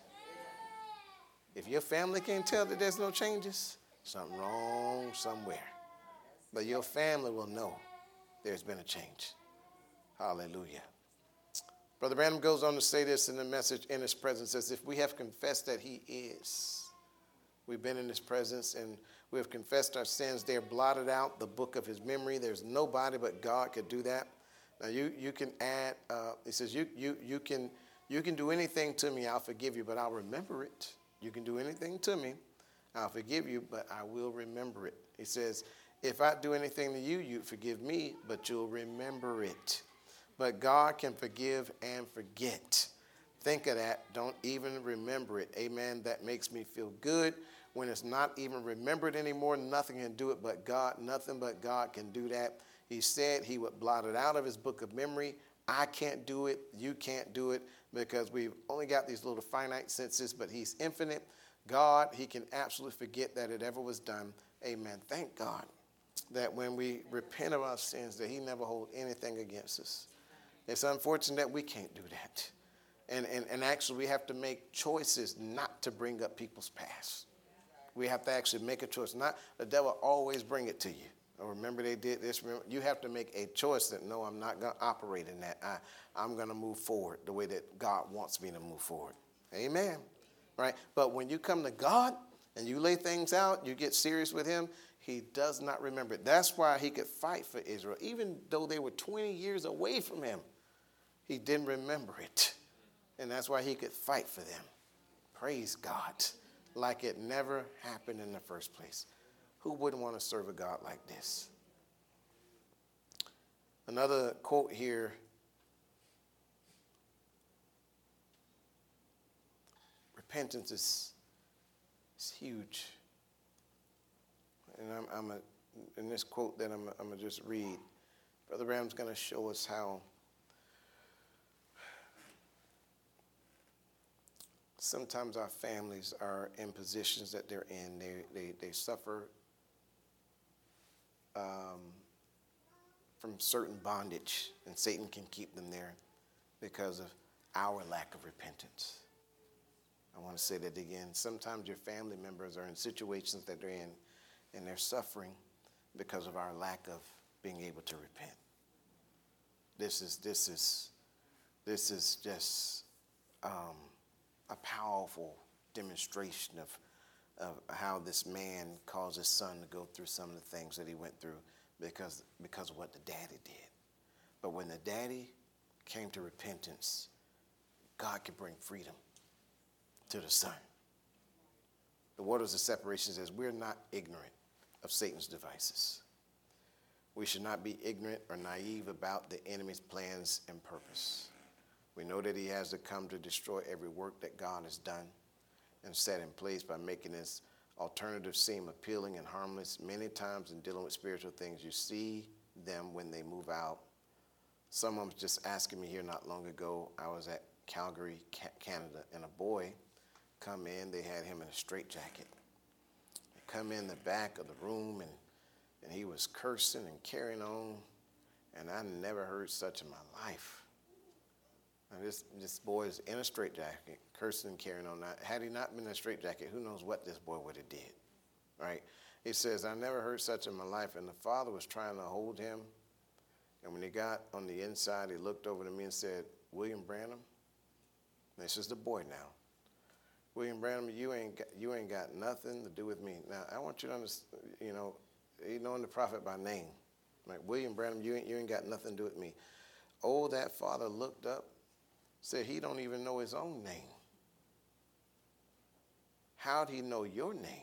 [SPEAKER 1] If your family can't tell that there's no changes, something wrong somewhere. But your family will know there's been a change. Hallelujah. Brother Branham goes on to say this in the message, in his presence, as if we have confessed that he is. We've been in his presence and we have confessed our sins. They're blotted out, the book of his memory. There's nobody but God could do that. Now you you can add, uh, he says, you you you can you can do anything to me, I'll forgive you, but I'll remember it. You can do anything to me, I'll forgive you, but I will remember it. He says, if I do anything to you, you forgive me, but you'll remember it. But God can forgive and forget. Think of that. Don't even remember it. Amen. That makes me feel good. When it's not even remembered anymore, nothing can do it but God. Nothing but God can do that. He said he would blot it out of his book of memory. I can't do it. You can't do it because we've only got these little finite senses, but he's infinite. God, he can absolutely forget that it ever was done. Amen. Thank God that when we repent of our sins, that he never hold anything against us. It's unfortunate that we can't do that. And, and, and actually, we have to make choices not to bring up people's past. We have to actually make a choice. Not the devil always bring it to you. Oh, remember they did this. Remember, you have to make a choice that, no, I'm not going to operate in that. I, I'm going to move forward the way that God wants me to move forward. Amen. Right? But when you come to God and you lay things out, you get serious with him, he does not remember it. That's why he could fight for Israel. Even though they were twenty years away from him, he didn't remember it. And that's why he could fight for them. Praise God. Like it never happened in the first place. Who wouldn't want to serve a God like this? Another quote here. Repentance is, is huge. And I'm, I'm a, in this quote that I'm, I'm going to just read, Brother Branham's going to show us how sometimes our families are in positions that they're in. They, they, they suffer um, from certain bondage, and Satan can keep them there because of our lack of repentance. I want to say that again. Sometimes your family members are in situations that they're in, and they're suffering because of our lack of being able to repent. This is this is this is just um, a powerful demonstration of of how this man caused his son to go through some of the things that he went through because because of what the daddy did. But when the daddy came to repentance, God could bring freedom to the son. The waters of separation says we're not ignorant of Satan's devices. We should not be ignorant or naive about the enemy's plans and purpose. We know that he has to come to destroy every work that God has done and set in place by making his alternative seem appealing and harmless. Many times in dealing with spiritual things, you see them when they move out. Someone was just asking me here not long ago. I was at Calgary, Canada, and a boy come in. They had him in a straitjacket. They come in the back of the room, and, and he was cursing and carrying on, and I never heard such in my life. And this, this boy is in a straitjacket, cursing and carrying on. Now, had he not been in a straitjacket, who knows what this boy would have did, right? He says, I never heard such in my life, and the father was trying to hold him, and when he got on the inside, he looked over to me and said, William Branham, this is the boy now. William Branham, you ain't got, you ain't got nothing to do with me. Now, I want you to understand, you know, he knowing the prophet by name. Like, William Branham, you ain't, you ain't got nothing to do with me. Oh, that father looked up, said he don't even know his own name. How'd he know your name?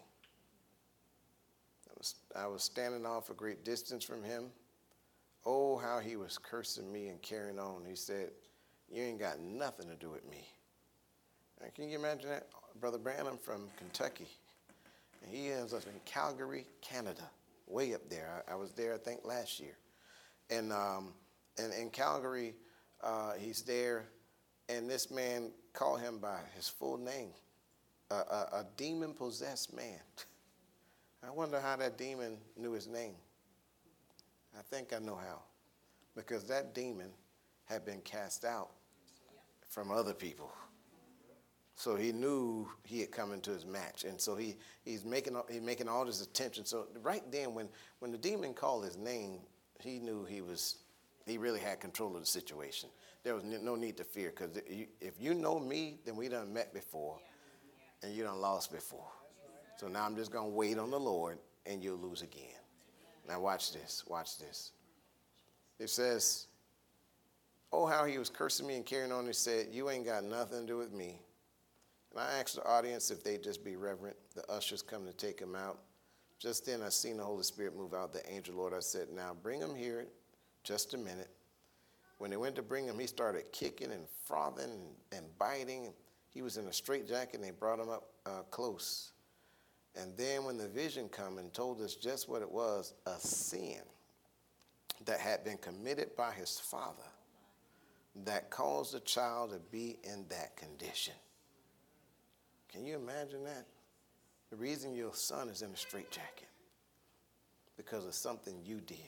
[SPEAKER 1] I was, I was standing off a great distance from him. Oh, how he was cursing me and carrying on. He said, you ain't got nothing to do with me. Now, can you imagine that? Brother Branham from Kentucky. And he ends up in Calgary, Canada, way up there. I, I was there, I think, last year. And um, and in Calgary, uh, he's there, and this man called him by his full name, a, a, a demon-possessed man. I wonder how that demon knew his name. I think I know how. Because that demon had been cast out from other people. So he knew he had come into his match. And so he, he's making he's making all this attention. So right then, when, when the demon called his name, he knew he was he really had control of the situation. There was no need to fear, because if you know me, then we done met before, and you done lost before. So now I'm just going to wait on the Lord, and you'll lose again. Now watch this. Watch this. It says, oh, how he was cursing me and carrying on. He said, you ain't got nothing to do with me. And I asked the audience if they'd just be reverent. The ushers come to take him out. Just then I seen the Holy Spirit move out. The angel Lord, I said, now bring him here just a minute. When they went to bring him, he started kicking and frothing and, and biting. He was in a straitjacket, and they brought him up uh, close. And then when the vision come and told us just what it was, a sin that had been committed by his father that caused the child to be in that condition. Can you imagine that? The reason your son is in a straitjacket because of something you did.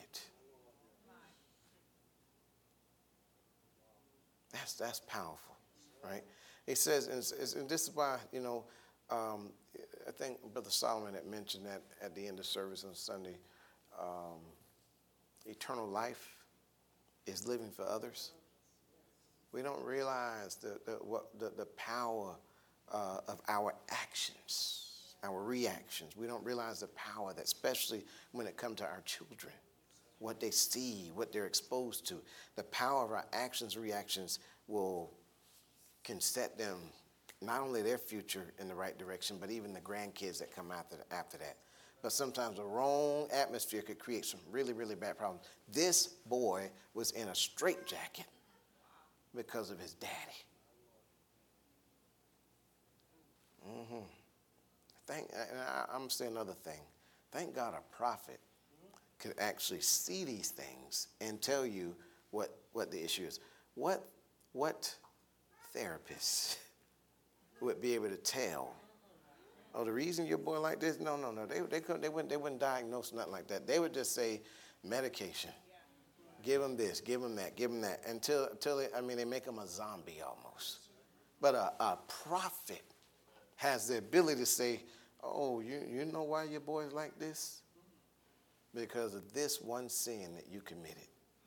[SPEAKER 1] That's that's powerful, right? He says, and, and this is why, you know, um, I think Brother Solomon had mentioned that at the end of service on Sunday. Um, eternal life is living for others. We don't realize the the, what, the, the power uh, of our actions, our reactions. We don't realize the power that, especially when it comes to our children, what they see, what they're exposed to. The power of our actions, reactions will can set them, not only their future in the right direction, but even the grandkids that come after, after that. But sometimes the wrong atmosphere could create some really, really bad problems. This boy was in a straitjacket because of his daddy. Mm-hmm. Thank, and I, I'm going to say another thing. Thank God a prophet could actually see these things and tell you what, what the issue is. What, what therapist would be able to tell, oh, the reason your boy like this? No, no, no. They, they, couldn't, they, wouldn't, they wouldn't diagnose nothing like that. They would just say medication. Give him this, give him that, give him that. Until, until they, I mean, they make him a zombie almost. But a, a prophet has the ability to say, oh, you, you know why your boy's like this? Because of this one sin that you committed.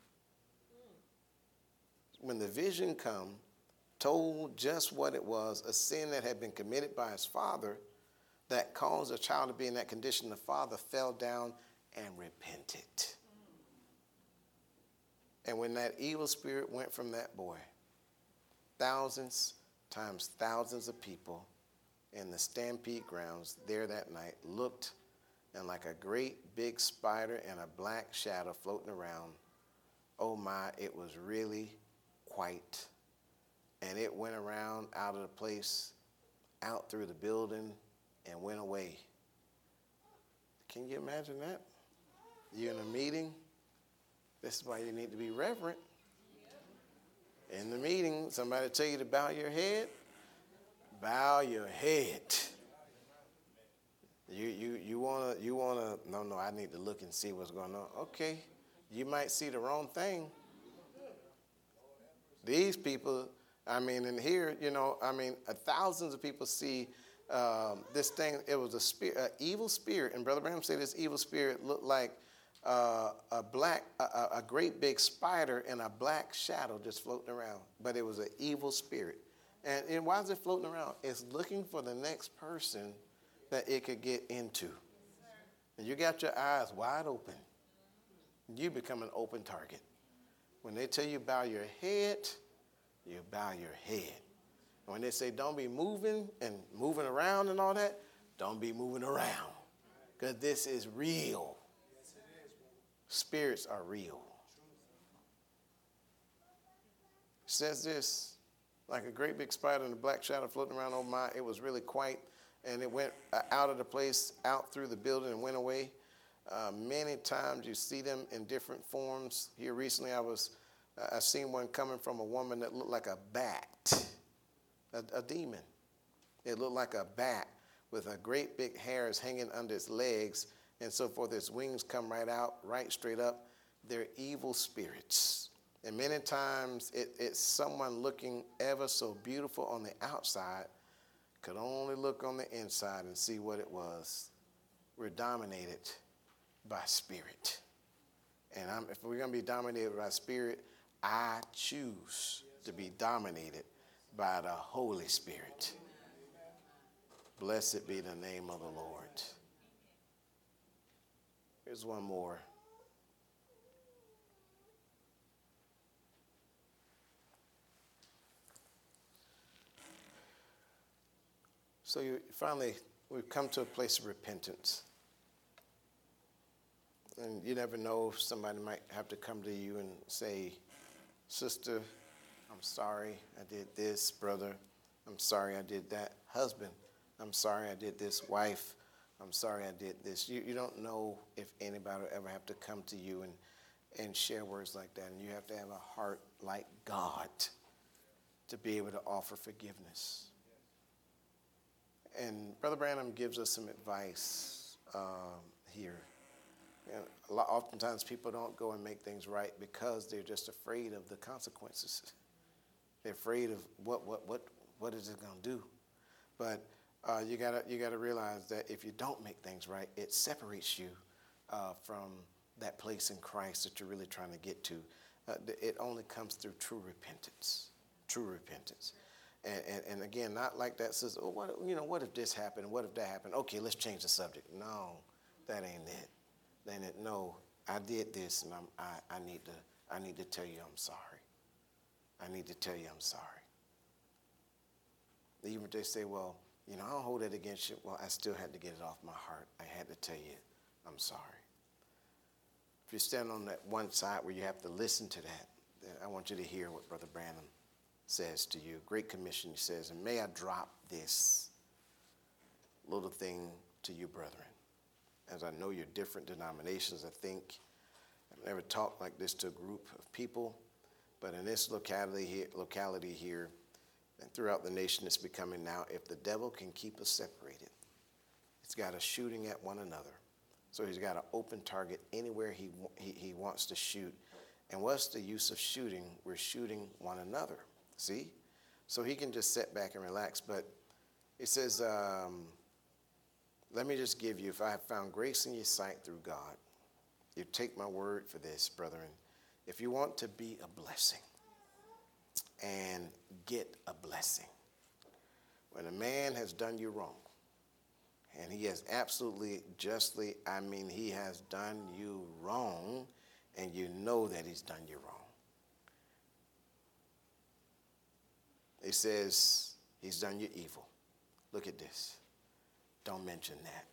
[SPEAKER 1] When the vision come, told just what it was, a sin that had been committed by his father that caused a child to be in that condition, the father fell down and repented. And when that evil spirit went from that boy, thousands times thousands of people in the Stampede grounds there that night looked, and like a great big spider and a black shadow floating around, oh my, it was really quite. And it went around out of the place, out through the building, and went away. Can you imagine that? You're in a meeting. This is why you need to be reverent. In the meeting, somebody tell you to bow your head. Bow your head. You you you wanna you wanna no no I need to look and see what's going on. Okay, you might see the wrong thing. These people, I mean, in here, you know, I mean, uh, thousands of people see um, this thing. It was a spirit, an evil spirit, and Brother Branham said this evil spirit looked like uh, a black, a, a great big spider and a black shadow just floating around. But it was an evil spirit, and, and why is it floating around? It's looking for the next person that it could get into. And you got your eyes wide open. You become an open target. When they tell you bow your head, you bow your head. And when they say don't be moving and moving around and all that, don't be moving around. Because this is real. Spirits are real. It says this, like a great big spider and a black shadow floating around, oh my, it was really quite. And it went out of the place, out through the building and went away. Uh, many times you see them in different forms. Here recently I was, uh, I seen one coming from a woman that looked like a bat, a, a demon. It looked like a bat with a great big hairs hanging under its legs and so forth. Its wings come right out, right straight up. They're evil spirits. And many times it, it's someone looking ever so beautiful on the outside, could only look on the inside and see what it was. We're dominated by spirit. And I'm, if we're going to be dominated by spirit, I choose to be dominated by the Holy Spirit. Blessed be the name of the Lord. Here's one more. So you finally, we've come to a place of repentance. And you never know if somebody might have to come to you and say, sister, I'm sorry I did this. Brother, I'm sorry I did that. Husband, I'm sorry I did this. Wife, I'm sorry I did this. You, you don't know if anybody will ever have to come to you and, and share words like that. And you have to have a heart like God to be able to offer forgiveness. And Brother Branham gives us some advice um, here. And a lot, oftentimes people don't go and make things right because they're just afraid of the consequences. They're afraid of what what what what is it going to do. But uh, you gotta you gotta realize that if you don't make things right, it separates you uh, from that place in Christ that you're really trying to get to. Uh, it only comes through true repentance. True repentance. And, and, and again, not like that says, oh, what, you know, what if this happened? What if that happened? Okay, let's change the subject. No, that ain't it. That ain't it. No, I did this, and I'm, I, I, need to, I need to tell you I'm sorry. I need to tell you I'm sorry. Even if they say, well, you know, I don't hold it against you. Well, I still had to get it off my heart. I had to tell you I'm sorry. If you stand on that one side where you have to listen to that, then I want you to hear what Brother Branham says to you. Great Commission, he says, and may I drop this little thing to you, brethren. As I know you're different denominations, I think I've never talked like this to a group of people, but in this locality here, locality here and throughout the nation, it's becoming now, if the devil can keep us separated, he's got us shooting at one another. So he's got an open target anywhere he, he, he wants to shoot. And what's the use of shooting? We're shooting one another. See? So he can just sit back and relax. But it says, um, let me just give you, if I have found grace in your sight through God, you take my word for this, brethren. If you want to be a blessing and get a blessing, when a man has done you wrong, and he has absolutely justly, I mean, he has done you wrong, and you know that he's done you wrong. It says he's done you evil. Look at this. Don't mention that.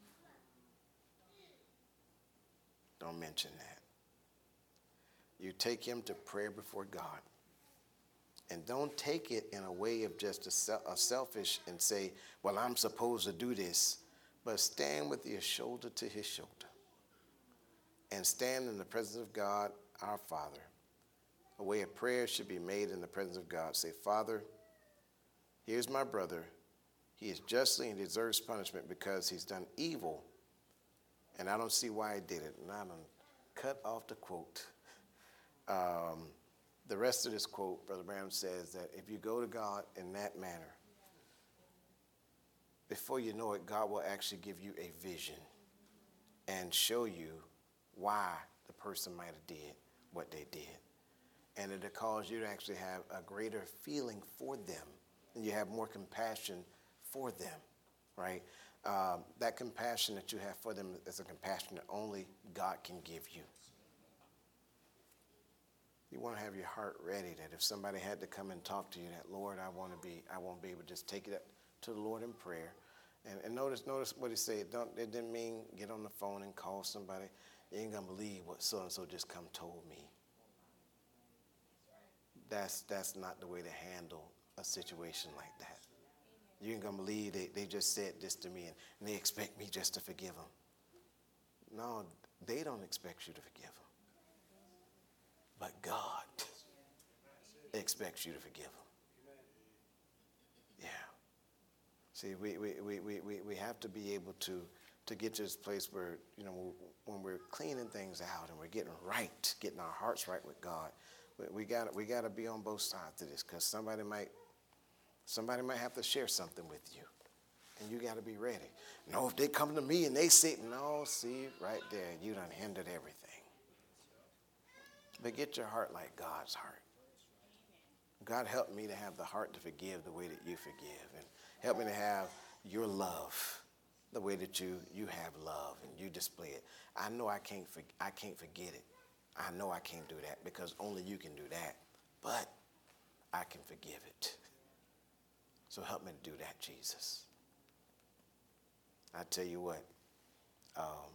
[SPEAKER 1] Don't mention that. You take him to prayer before God. And don't take it in a way of just a, sel- a selfish and say, well, I'm supposed to do this. But stand with your shoulder to his shoulder. And stand in the presence of God, our Father. A way of prayer should be made in the presence of God. Say, Father, here's my brother. He is justly and deserves punishment because he's done evil. And I don't see why he did it. And I'm going to cut off the quote. Um, the rest of this quote, Brother Branham says that if you go to God in that manner, before you know it, God will actually give you a vision and show you why the person might have did what they did. And it'll cause you to actually have a greater feeling for them, and you have more compassion for them, right? Um, that compassion that you have for them is a compassion that only God can give you. You want to have your heart ready that if somebody had to come and talk to you, that, Lord, I want to be, I won't be able to just take it to the Lord in prayer. And, and notice, notice what he said. Don't, it didn't mean get on the phone and call somebody. You ain't gonna believe what so-and-so just come told me. That's, that's not the way to handle a situation like that. You ain't gonna believe they, they just said this to me and, and they expect me just to forgive them. No, they don't expect you to forgive them. But God expects you to forgive them. Yeah. See, we, we, we, we, we have to be able to, to get to this place where, you know, when we're cleaning things out and we're getting right, getting our hearts right with God, we, we got we got to be on both sides of this, because somebody might somebody might have to share something with you, and you got to be ready. No, if they come to me and they say, no, see, right there, you done hindered everything. But get your heart like God's heart. God, help me to have the heart to forgive the way that you forgive, and help me to have your love the way that you you have love and you display it. I know I can't for, I can't forget it. I know I can't do that because only you can do that. But I can forgive it. So help me to do that, Jesus. I tell you what, um,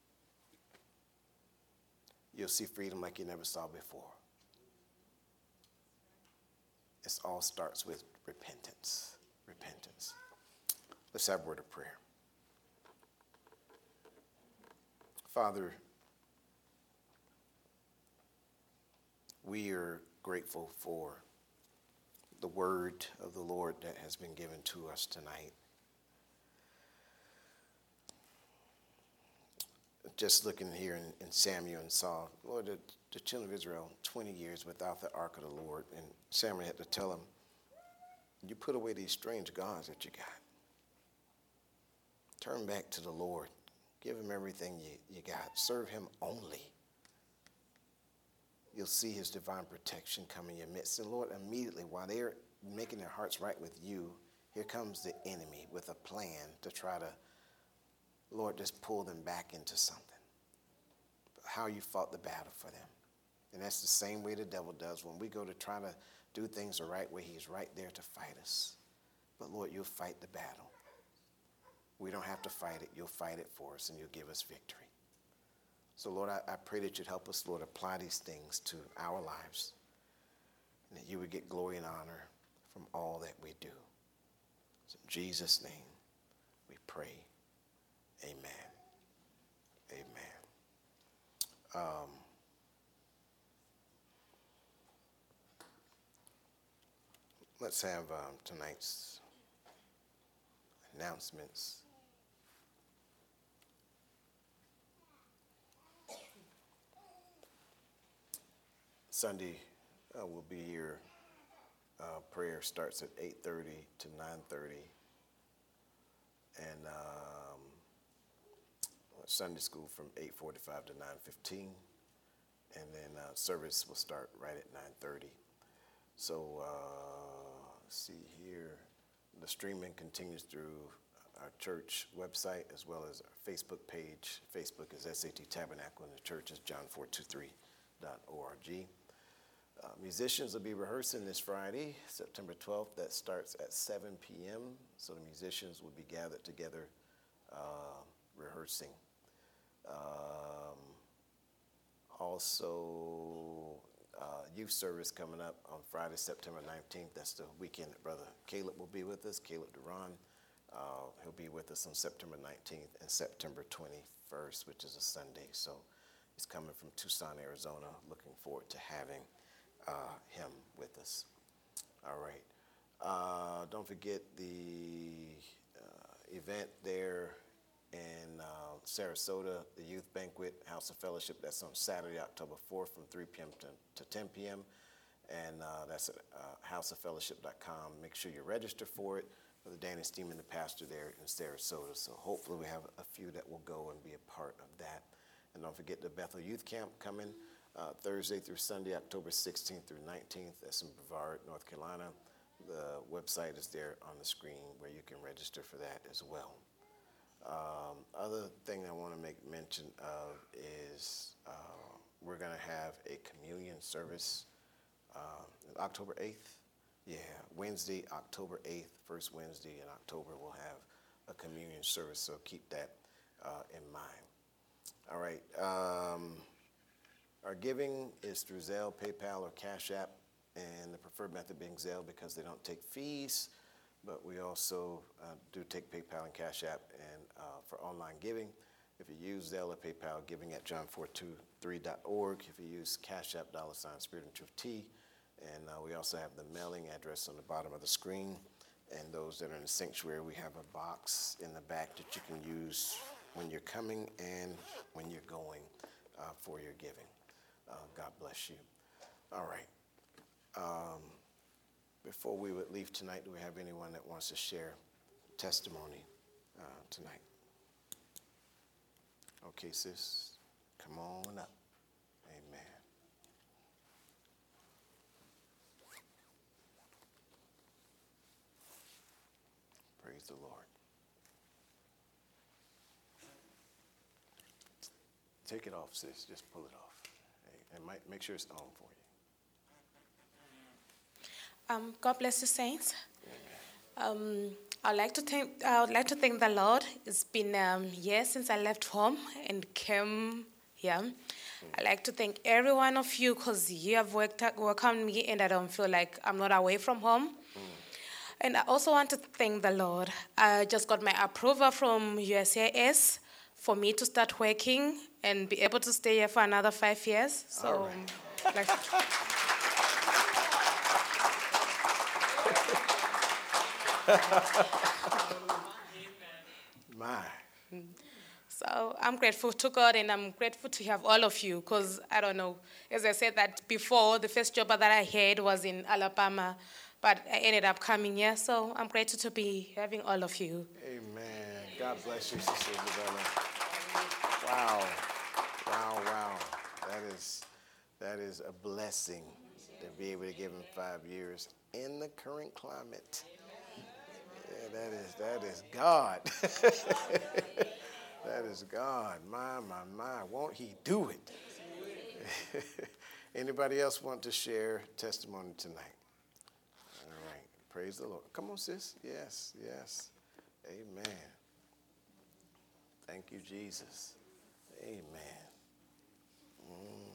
[SPEAKER 1] you'll see freedom like you never saw before. It all starts with repentance. Repentance. Let's have a word of prayer. Father, we are grateful for the word of the Lord that has been given to us tonight. Just looking here in, in Samuel and saw, Lord, the, the children of Israel, twenty years without the ark of the Lord. And Samuel had to tell them, you put away these strange gods that you got. Turn back to the Lord. Give him everything you, you got. Serve him only. You'll see his divine protection come in your midst. And Lord, immediately while they're making their hearts right with you, here comes the enemy with a plan to try to, Lord, just pull them back into something. But how you fought the battle for them. And that's the same way the devil does. When we go to try to do things the right way, he's right there to fight us. But Lord, you'll fight the battle. We don't have to fight it. You'll fight it for us, and you'll give us victory. So, Lord, I, I pray that you'd help us, Lord, apply these things to our lives, and that you would get glory and honor from all that we do. So in Jesus' name we pray. Amen. Amen. Um, let's have um, tonight's announcements. Sunday uh, will be here. Uh, prayer starts at eight thirty to nine thirty. And um, Sunday school from eight forty-five to nine fifteen. And then uh, service will start right at nine thirty. So uh, let's see here. The streaming continues through our church website as well as our Facebook page. Facebook is S A T Tabernacle and the church is john four two three dot org. Uh, musicians will be rehearsing this Friday, September twelfth. That starts at seven p.m. So the musicians will be gathered together uh, rehearsing. Um, also, uh, youth service coming up on Friday, September nineteenth. That's the weekend that Brother Caleb will be with us, Caleb Duran. Uh, he'll be with us on September nineteenth and September twenty-first, which is a Sunday. So he's coming from Tucson, Arizona. Looking forward to having Uh, him with us. All right. Uh, don't forget the uh, event there in uh, Sarasota, the Youth Banquet, House of Fellowship. That's on Saturday, October fourth from three p.m. to, to ten p.m. And uh, that's at uh, house of fellowship dot com. Make sure you register for it. Brother Danny Steeman, the pastor there in Sarasota. So hopefully we have a few that will go and be a part of that. And don't forget the Bethel Youth Camp coming Uh, Thursday through Sunday, October sixteenth through nineteenth. That's in Brevard, North Carolina. The website is there on the screen where you can register for that as well. Um, other thing I want to make mention of is uh, we're going to have a communion service uh, October eighth. Yeah, Wednesday, October eighth, first Wednesday in October, we'll have a communion service, so keep that uh, in mind. All right. Um, Our giving is through Zelle, PayPal, or Cash App, and the preferred method being Zelle because they don't take fees, but we also uh, do take PayPal and Cash App and uh, for online giving. If you use Zelle or PayPal, giving at john four two three dot org. If you use Cash App, dollar sign Spirit and Truth T. And uh, we also have the mailing address on the bottom of the screen. And those that are in the sanctuary, we have a box in the back that you can use when you're coming and when you're going uh, for your giving. Uh, God bless you. All right. Um, before we would leave tonight, do we have anyone that wants to share testimony uh, tonight? Okay, sis, come on up. Amen. Praise the Lord. Take it off, sis. Just pull it off. And might make sure it's on for you.
[SPEAKER 2] Um, God bless you, saints. Um, I'd like to thank I would like to thank the Lord. It's been um, years since I left home and came here. Mm. I'd like to thank every one of you because you have worked welcomed me, and I don't feel like I'm not away from home. Mm. And I also want to thank the Lord. I just got my approval from U S A S for me to start working and be able to stay here for another five years. So,
[SPEAKER 1] all right.
[SPEAKER 2] like,
[SPEAKER 1] My.
[SPEAKER 2] so I'm grateful to God, and I'm grateful to have all of you, because I don't know, as I said that before, the first job that I had was in Alabama, but I ended up coming here, so I'm grateful to be having all of you.
[SPEAKER 1] Amen. God bless you, Sister Isabella. Wow. Wow, wow. That is that is a blessing to be able to give him five years. in the current climate. Yeah, that is that is God. That is God. My, my, my. Won't he do it? Anybody else want to share testimony tonight? All right. Praise the Lord. Come on, sis. Yes, yes. Amen. Thank you, Jesus. Amen. Mm.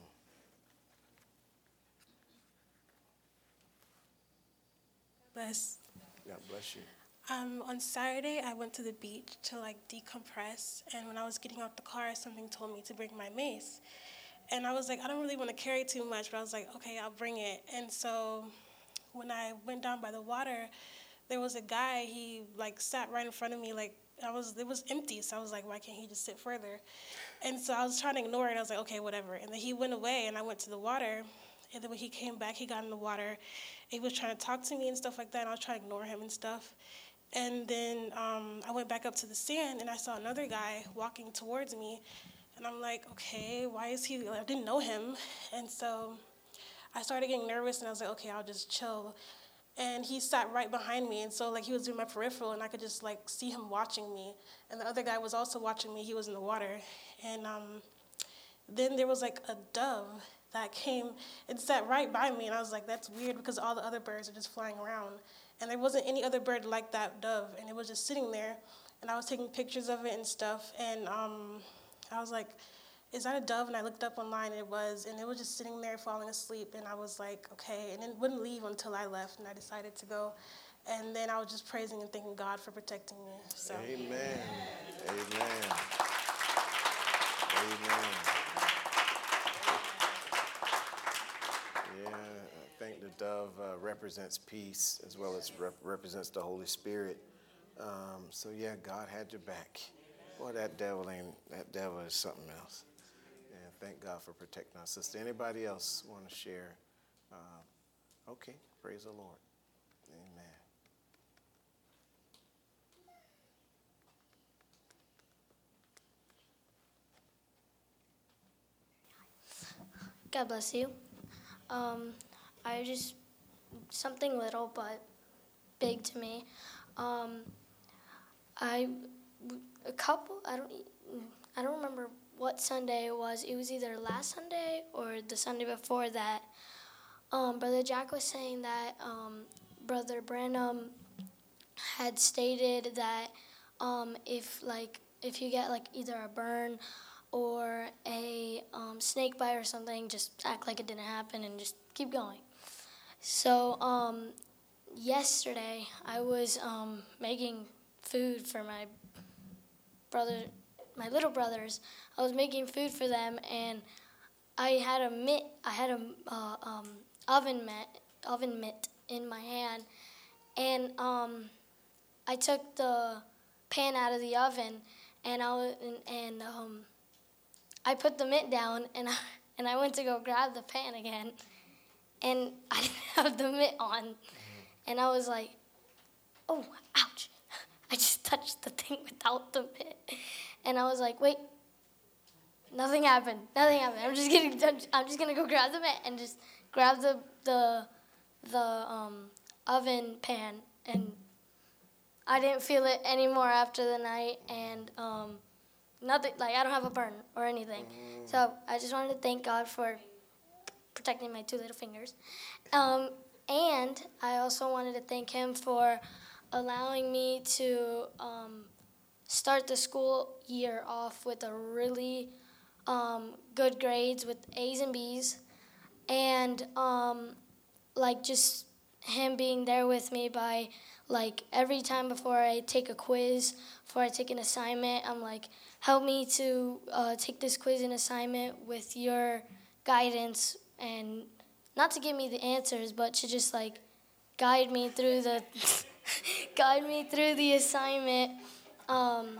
[SPEAKER 3] Bless.
[SPEAKER 1] God bless you.
[SPEAKER 3] Um, on Saturday, I went to the beach to like decompress, and when I was getting out the car, something told me to bring my mace. And I was like, I don't really want to carry too much, but I was like, okay, I'll bring it. And so when I went down by the water, there was a guy, he like sat right in front of me, like I was, it was empty. So I was like, why can't he just sit further? And so I was trying to ignore it. I was like, okay, whatever. And then he went away, and I went to the water. And then when he came back, he got in the water. He was trying to talk to me and stuff like that, and I was trying to ignore him and stuff. And then um, I went back up to the sand, and I saw another guy walking towards me. And I'm like, okay, why is he, I didn't know him. And so I started getting nervous, and I was like, okay, I'll just chill. And he sat right behind me, and so like he was doing my peripheral, and I could just like see him watching me. And the other guy was also watching me. He was in the water. And um, then there was like a dove that came and sat right by me, and I was like, that's weird because all the other birds are just flying around. And there wasn't any other bird like that dove, and it was just sitting there, and I was taking pictures of it and stuff, and um, I was like, is that a dove? And I looked up online, and it was, and it was just sitting there falling asleep, and I was like, okay, and it wouldn't leave until I left, and I decided to go, and then I was just praising and thanking God for protecting me. So.
[SPEAKER 1] Amen. Amen. Amen. Yeah, I think the dove uh, represents peace as well as rep- represents the Holy Spirit. Um, so yeah, God had your back. Boy, that devil ain't, that devil is something else. And thank God for protecting our sister. Anybody else want to share? Uh, okay, praise the Lord. Amen.
[SPEAKER 4] God bless you. Um, I just, something little but big to me. Um, I, a couple, I don't, I don't remember what Sunday it was. It was either last Sunday or the Sunday before that. Um, Brother Jack was saying that um, Brother Branham had stated that um, if like if you get like either a burn or a um, snake bite or something, just act like it didn't happen and just keep going. So um, yesterday I was um, making food for my brother, my little brothers. I was making food for them, and I had a mitt. I had a uh, um, oven mitt, oven mitt in my hand, and um, I took the pan out of the oven, and I was, and, and um, I put the mitt down, and I, and I went to go grab the pan again, and I didn't have the mitt on, and I was like, oh, ouch. I just touched the thing without the mitt. And I was like, wait, nothing happened. Nothing happened. I'm just gonna, I'm just gonna go grab the mitt and just grab the the the um, oven pan, and I didn't feel it anymore after the night, and um, nothing. Like I don't have a burn or anything. Mm. So I just wanted to thank God for protecting my two little fingers, um, and I also wanted to thank Him for allowing me to um, start the school year off with a really um, good grades with A's and B's, and um, like just Him being there with me by like every time before I take a quiz, before I take an assignment, I'm like, help me to uh, take this quiz and assignment with your guidance, and not to give me the answers, but to just like guide me through the guide me through the assignment. Um,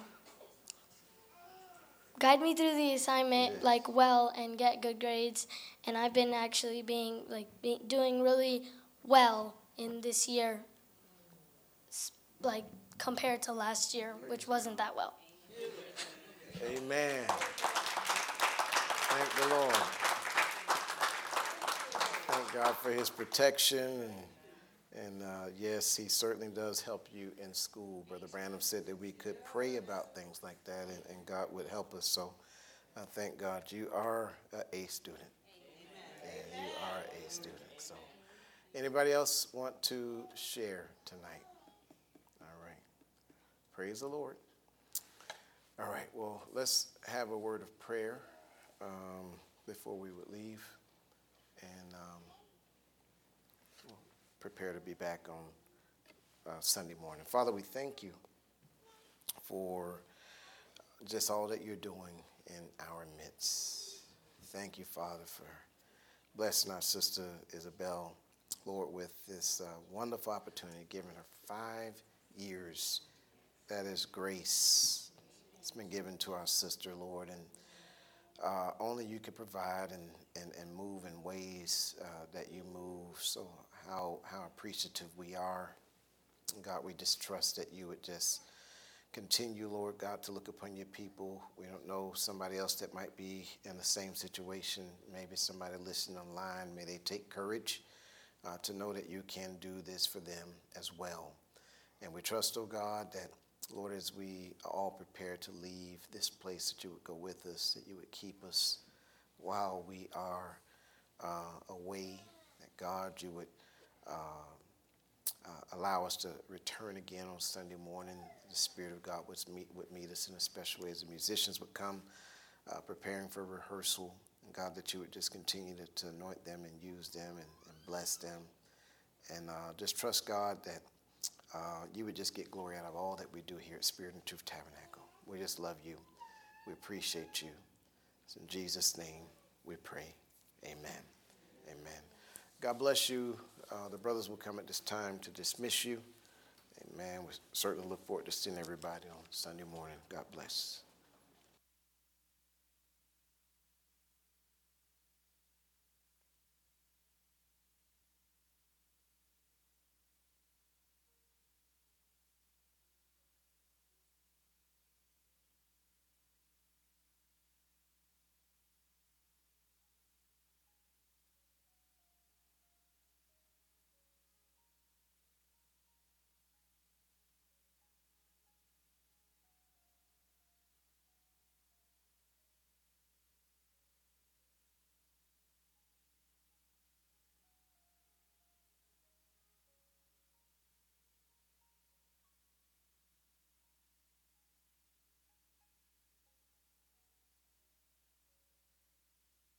[SPEAKER 4] guide me through the assignment yes. like well and get good grades, and I've been actually being like be, doing really well in this year, like compared to last year, which wasn't that well.
[SPEAKER 1] Amen. Thank the Lord. Thank God for His protection and And uh, yes, he certainly does help you in school. Brother Branham said that we could pray about things like that, and, and God would help us. So I thank God you are a A student. And you are a student. So anybody else want to share tonight? All right. Praise the Lord. All right. Well, let's have a word of prayer um, before we would leave. And um, we'll prepare to be back on uh, Sunday morning. Father, we thank you for just all that you're doing in our midst. Thank you, Father, for blessing our sister Isabel, Lord, with this uh, wonderful opportunity, giving her five years. That is grace. It's been given to our sister, Lord, and uh, only you can provide and, and, and move in ways uh, that you move. So how, how appreciative we are. God, we just trust that you would just continue, Lord God, to look upon your people. We don't know somebody else that might be in the same situation. Maybe somebody listening online. May they take courage uh, to know that you can do this for them as well. And we trust, oh God, that, Lord, as we are all prepared to leave this place, that you would go with us, that you would keep us while we are uh, away, that God, you would uh, Uh, allow us to return again on Sunday morning. The Spirit of God would meet, would meet us in a special way as the musicians would come uh, preparing for rehearsal. And God, that you would just continue to, to anoint them and use them and, and bless them. And uh, just trust, God, that uh, you would just get glory out of all that we do here at Spirit and Truth Tabernacle. We just love you. We appreciate you. It's in Jesus' name we pray. Amen. Amen. God bless you. Uh, the brothers will come at this time to dismiss you. Amen. We certainly look forward to seeing everybody on Sunday morning. God bless.